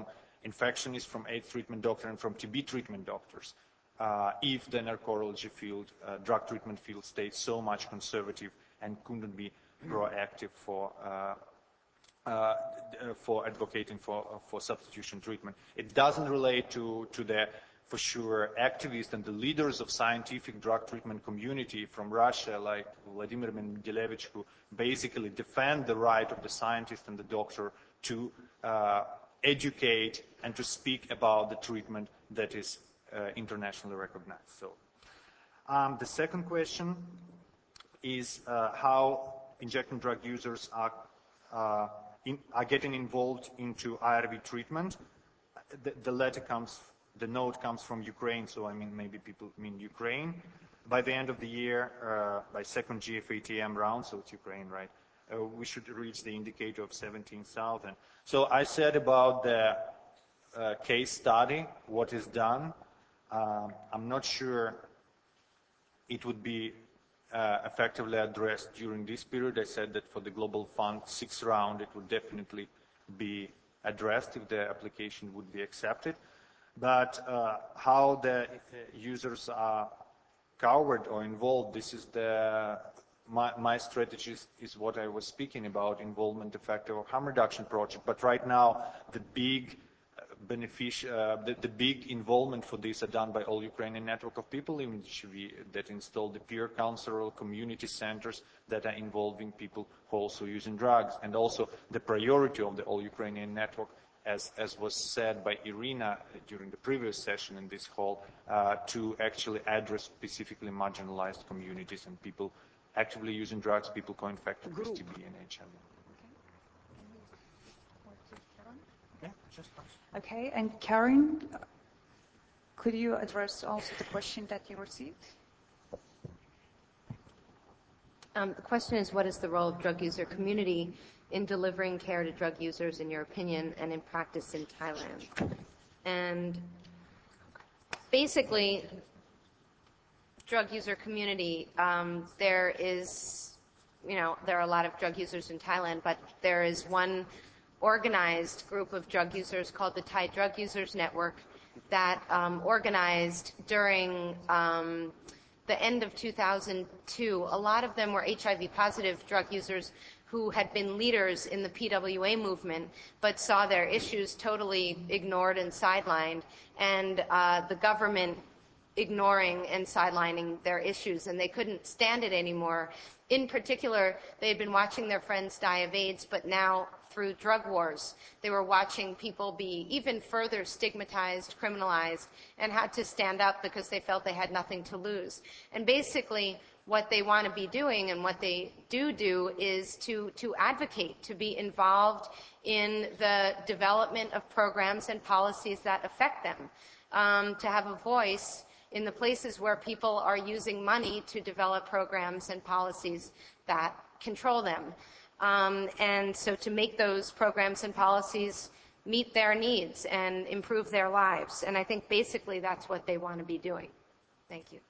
D: infectionists, from AIDS treatment doctors, and from T B treatment doctors, uh, if the narcology field, uh, drug treatment field stayed so much conservative and couldn't be proactive for uh, uh, for advocating for uh, for substitution treatment. It doesn't relate to to the for sure activists and the leaders of scientific drug treatment community from Russia, like Vladimir Mendelevich, who basically defend the right of the scientist and the doctor to uh, educate and to speak about the treatment that is uh, internationally recognized. So, um, the second question is uh, how injecting drug users are uh, in, are getting involved into I R V treatment. The, the letter comes, the note comes from Ukraine, so I mean maybe people mean Ukraine. By the end of the year, uh, by second G F A T M round, so it's Ukraine, right? Uh, we should reach the indicator of seventeen thousand. So I said about the uh, case study, what is done. Um, I'm not sure it would be uh, effectively addressed during this period. I said that for the Global Fund sixth round, it would definitely be addressed if the application would be accepted. But uh, how the users are covered or involved, this is the my, my strategy is, is what I was speaking about, involvement effective of harm reduction project. But right now, the big benefic uh, the, the big involvement for this are done by all Ukrainian network of people in H I V that install the peer counselor community centers that are involving people who are also using drugs, and also the priority of the all Ukrainian network, as, as was said by Irina during the previous session in this hall, uh, to actually address specifically marginalized communities and people actively using drugs, people co-infected with T B and H I V.
B: Okay. Just okay, and Karen, could you address also the question that you received?
F: Um, the question is, what is the role of drug user community in delivering care to drug users, in your opinion, and in practice in Thailand? And basically, drug user community, um, there is, you know, there are a lot of drug users in Thailand, but there is one organized group of drug users called the Thai Drug Users Network that um, organized during um, the end of two thousand two. A lot of them were H I V positive drug users who had been leaders in the P W A movement, but saw their issues totally ignored and sidelined, and uh, the government ignoring and sidelining their issues, and they couldn't stand it anymore. In particular, they had been watching their friends die of AIDS, but now through drug wars, they were watching people be even further stigmatized, criminalized, and had to stand up because they felt they had nothing to lose. And basically, what they want to be doing and what they do do is to, to advocate, to be involved in the development of programs and policies that affect them, um, to have a voice in the places where people are using money to develop programs and policies that control them. Um, and so to make those programs and policies meet their needs and improve their lives. And I think basically that's what they want to be doing. Thank you.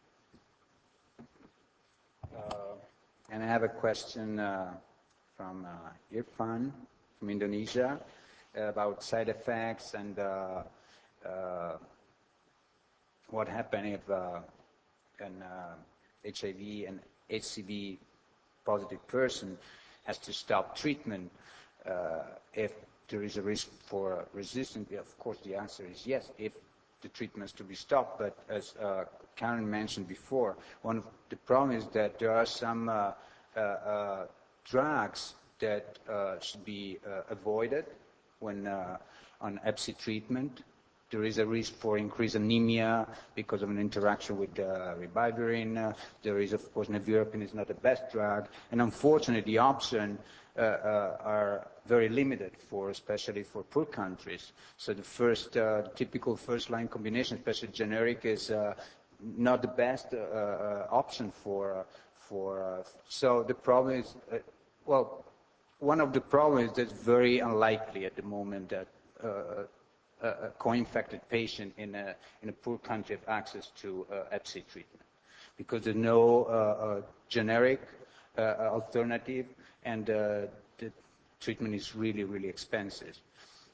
C: Uh, and I have a question uh, from uh, Irfan from Indonesia uh, about side effects and uh, uh, what happened if uh, an uh, H I V and H C V positive person has to stop treatment uh, if there is a risk for resistance. Of course, the answer is yes, if the treatment is to be stopped. But as uh, Karen mentioned before, one of the problems is that there are some uh, uh, uh, drugs that uh, should be uh, avoided when uh, on Hep C treatment. There is a risk for increased anemia because of an interaction with uh, ribavirin. Uh, there is, of course, nevirapine is not the best drug. And unfortunately, the options uh, uh, are very limited, for, especially for poor countries. So the first, uh, typical first-line combination, especially generic, is uh, not the best uh, uh, option for, uh, for uh, so the problem is, uh, well, one of the problems is that it's very unlikely at the moment that uh, a co-infected patient in a, in a poor country have access to uh, Hep C treatment because there's no uh, uh, generic uh, alternative, and uh, the treatment is really, really expensive.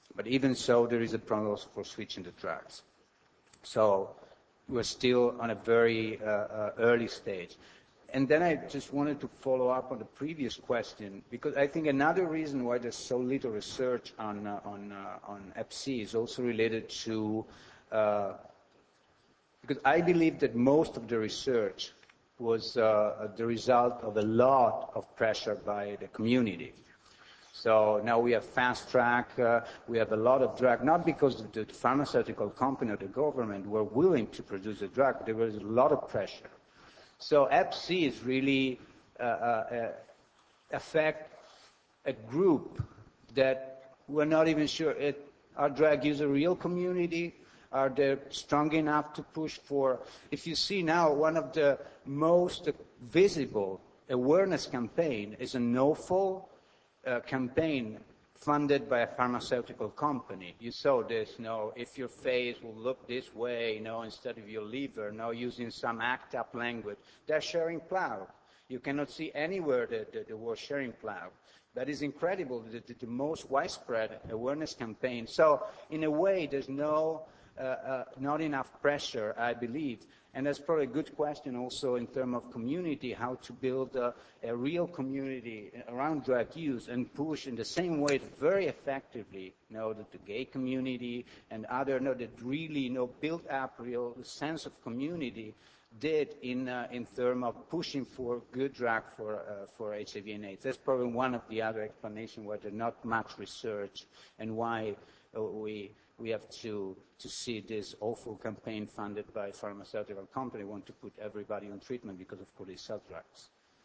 C: But even so, there is a problem also for switching the drugs. So we're still on a very uh, uh, early stage. And then I just wanted to follow up on the previous question, because I think another reason why there's so little research on, uh, on, uh, on Hep C is also related to, uh, because I believe that most of the research was uh, the result of a lot of pressure by the community. So now we have fast track, uh, we have a lot of drug, not because the pharmaceutical company or the government were willing to produce a drug, there was a lot of pressure. So Hep C is really uh, uh, affect a group that we're not even sure it, our drug user real community, are they strong enough to push for, if you see now one of the most visible awareness campaign is a no-fall Uh, campaign funded by a pharmaceutical company. You saw this, you know, if your face will look this way, you know, instead of your liver, now using some act up language. They're sharing plow. You cannot see anywhere the, the, the word sharing plow. That is incredible, the, the, the most widespread awareness campaign. So in a way, there's no, uh, uh, not enough pressure, I believe. And that's probably a good question also in terms of community, how to build a, a real community around drug use and push in the same way very effectively, you know, the, the gay community and other, you know, that really, you know, build up real sense of community did in, uh, in terms of pushing for good drug for, uh, for H I V and AIDS. That's probably one of the other explanations why there's not much research and why uh, we, we have to, to see this awful campaign funded by a pharmaceutical company want to put everybody on treatment because, of course, they sell drugs.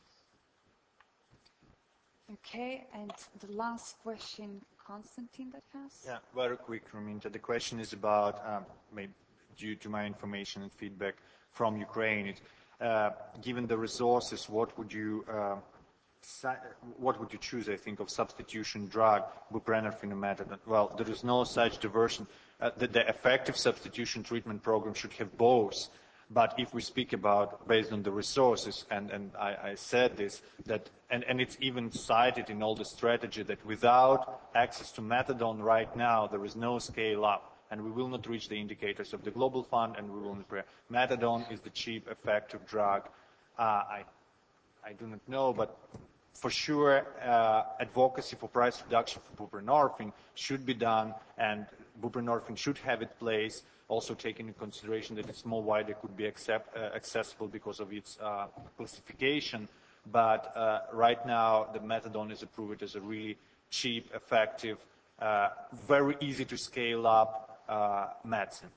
B: Okay, and the last question, Konstantin, that has?
D: Yeah, very quick, Raminta. The question is about, um, maybe due to my information and feedback from Ukraine, it, uh, given the resources, what would you uh, what would you choose, I think, of substitution drug, buprenorphine or methadone? Well, there is no such diversion. Uh, the, the effective substitution treatment program should have both. But if we speak about, based on the resources, and, and I, I said this, that, and, and it's even cited in all the strategy that without access to methadone right now, there is no scale up, and we will not reach the indicators of the Global Fund, and we will not. Methadone is the cheap, effective drug. Uh, I, I do not know, but for sure, uh, advocacy for price reduction for buprenorphine should be done, and buprenorphine should have its place, also taking into consideration that it's more widely could be accept, uh, accessible because of its uh, classification. But uh, right now, the methadone is approved as a really cheap, effective, uh, very easy to scale up uh, medicine.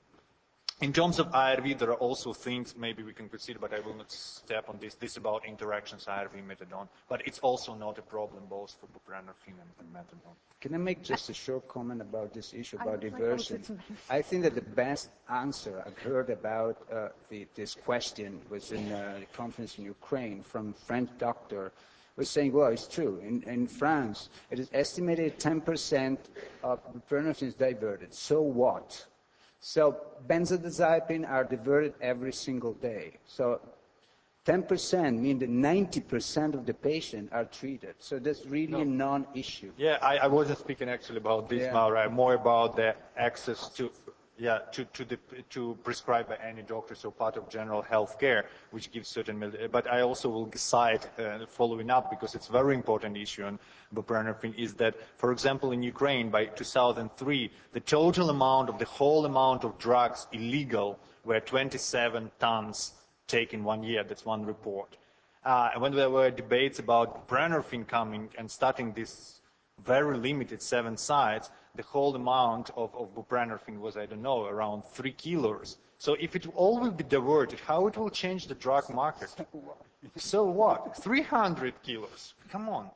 D: In terms of I R V, there are also things maybe we can consider, but I will not step on this. This is about interactions, I R V, methadone. But it's also not a problem both for buprenorphine and, and methadone.
C: Can I make just a short comment about this issue about diversion? I think that the best answer I've heard about uh, the, this question was in a conference in Ukraine from a French doctor was saying, well, it's true. In, in France, it is estimated ten percent of buprenorphine is diverted. So what? So benzodiazepine are diverted every single day. So ten percent mean that ninety percent of the patients are treated. So that's really no. a non-issue.
D: Yeah, I, I wasn't speaking actually about this, yeah. Maura, more about the access to, yeah, to, to, the, to prescribe by any doctor, so part of general health care, which gives certain, but I also will cite, uh, following up, because it's a very important issue on buprenorphine, is that, for example, in Ukraine, by two thousand three, the total amount of the whole amount of drugs illegal were twenty-seven tons taken one year. That's one report. Uh, and when there were debates about buprenorphine coming and starting this very limited seven sites, the whole amount of, of buprenorphine was, I don't know, around three kilos. So if it all will be diverted, how it will change the drug market? So what? three hundred kilos. Come on.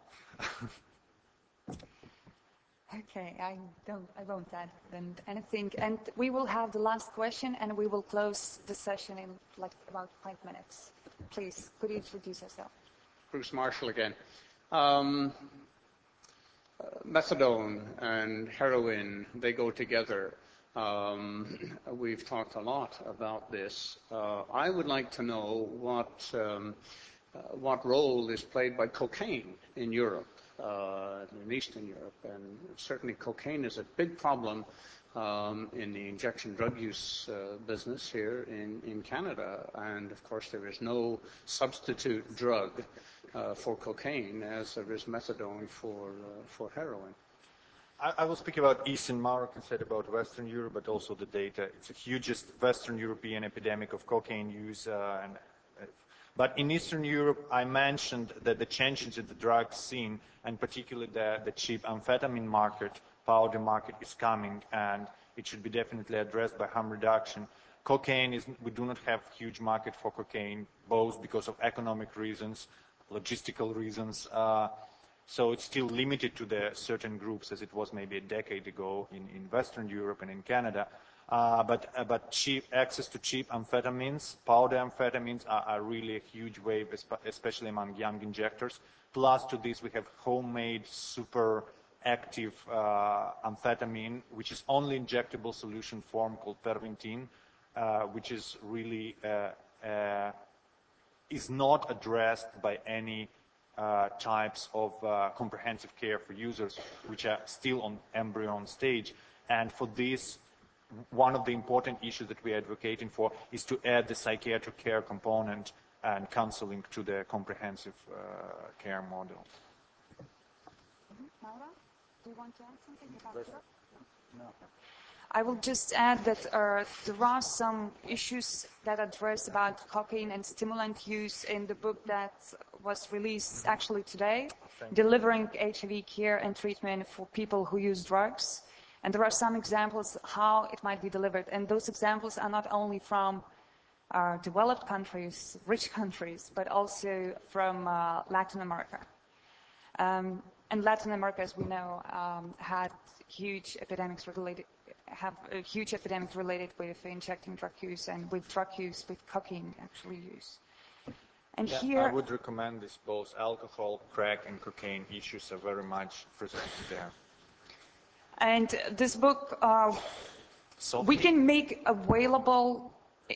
B: Okay, I don't, I won't add then anything. And we will have the last question, and we will close the session in like about five minutes. Please, could you introduce yourself?
I: Bruce Marshall again. Um, uh, methadone and heroin, they go together. Um, we've talked a lot about this. Uh, I would like to know what, um, uh, what role is played by cocaine in Europe. uh, in Eastern Europe. And certainly cocaine is a big problem um, in the injection drug use uh, business here in, in Canada. And of course, there is no substitute drug uh, for cocaine as there is methadone for, uh, for heroin.
D: I will speak about Eastern Maroc instead about Western Europe, but also the data. It's the hugest Western European epidemic of cocaine use. Uh, and, uh, but in Eastern Europe, I mentioned that the changes in the drug scene, and particularly the, the cheap amphetamine market, powder market is coming, and it should be definitely addressed by harm reduction. Cocaine is, we do not have a huge market for cocaine, both because of economic reasons, logistical reasons, uh, so it's still limited to the certain groups as it was maybe a decade ago in, in Western Europe and in Canada. Uh, but uh, but cheap access to cheap amphetamines, powder amphetamines are, are really a huge wave, especially among young injectors. Plus to this we have homemade super active uh, amphetamine, which is only injectable solution form called Pervitin, uh, which is really uh, uh, is not addressed by any Uh, types of uh, comprehensive care for users, which are still on embryon stage. And for this, one of the important issues that we are advocating for is to add the psychiatric care component and counseling to the comprehensive uh, care model.
B: Maura, do you want to add something about that? No. I will just add that uh, there are some issues that address about cocaine and stimulant use in the book that was released actually today, Delivering H I V Care and Treatment for People Who Use Drugs. And there are some examples how it might be delivered. And those examples are not only from uh, developed countries, rich countries, but also from uh, Latin America. Um, and Latin America, as we know, um, had huge epidemics related have a huge epidemic related with injecting drug use and with drug use, with cocaine actually use. And
D: yeah,
B: here...
D: I would recommend this. Both alcohol, crack, and cocaine issues are very much presented there.
B: And this book, uh, so we can make available...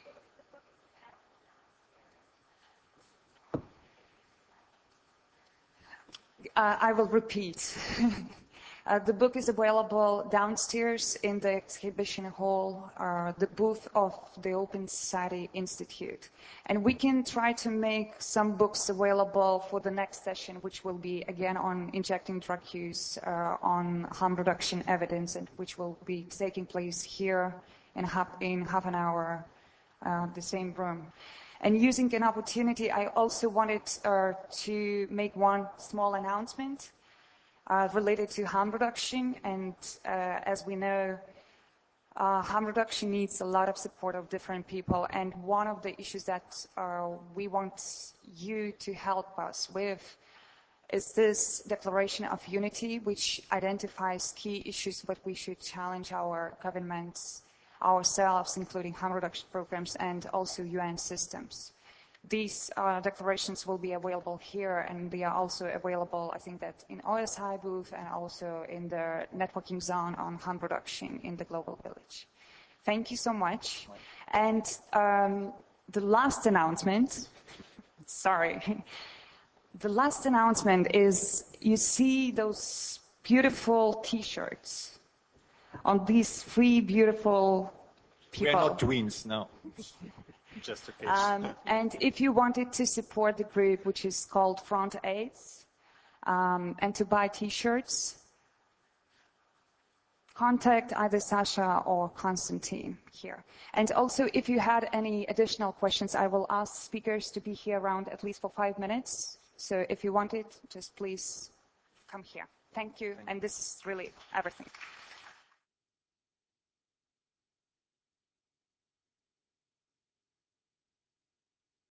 B: Uh, I will repeat. Uh, the book is available downstairs in the exhibition hall, uh, the booth of the Open Society Institute. And we can try to make some books available for the next session, which will be again on injecting drug use, uh, on harm reduction evidence, and which will be taking place here in half, in half an hour, uh, the same room. And using an opportunity, I also wanted uh, to make one small announcement. Uh, related to harm reduction, and uh, as we know, uh, harm reduction needs a lot of support of different people, and one of the issues that uh, we want you to help us with is this Declaration of Unity, which identifies key issues that we should challenge our governments, ourselves, including harm reduction programs, and also U N systems. These uh, declarations will be available here, and they are also available, I think, that in O S I booth and also in the networking zone on harm reduction in the Global Village. Thank you so much. And um, the last announcement, sorry, the last announcement is you see those beautiful T-shirts on these three beautiful people.
D: We are not twins, no. Just a case.
B: Um, and if you wanted to support the group, which is called Front AIDS, um, and to buy T-shirts, contact either Sasha or Konstantin here. And also, if you had any additional questions, I will ask speakers to be here around at least for five minutes. So if you want it, just please come here. Thank you. Thank you. And this is really everything.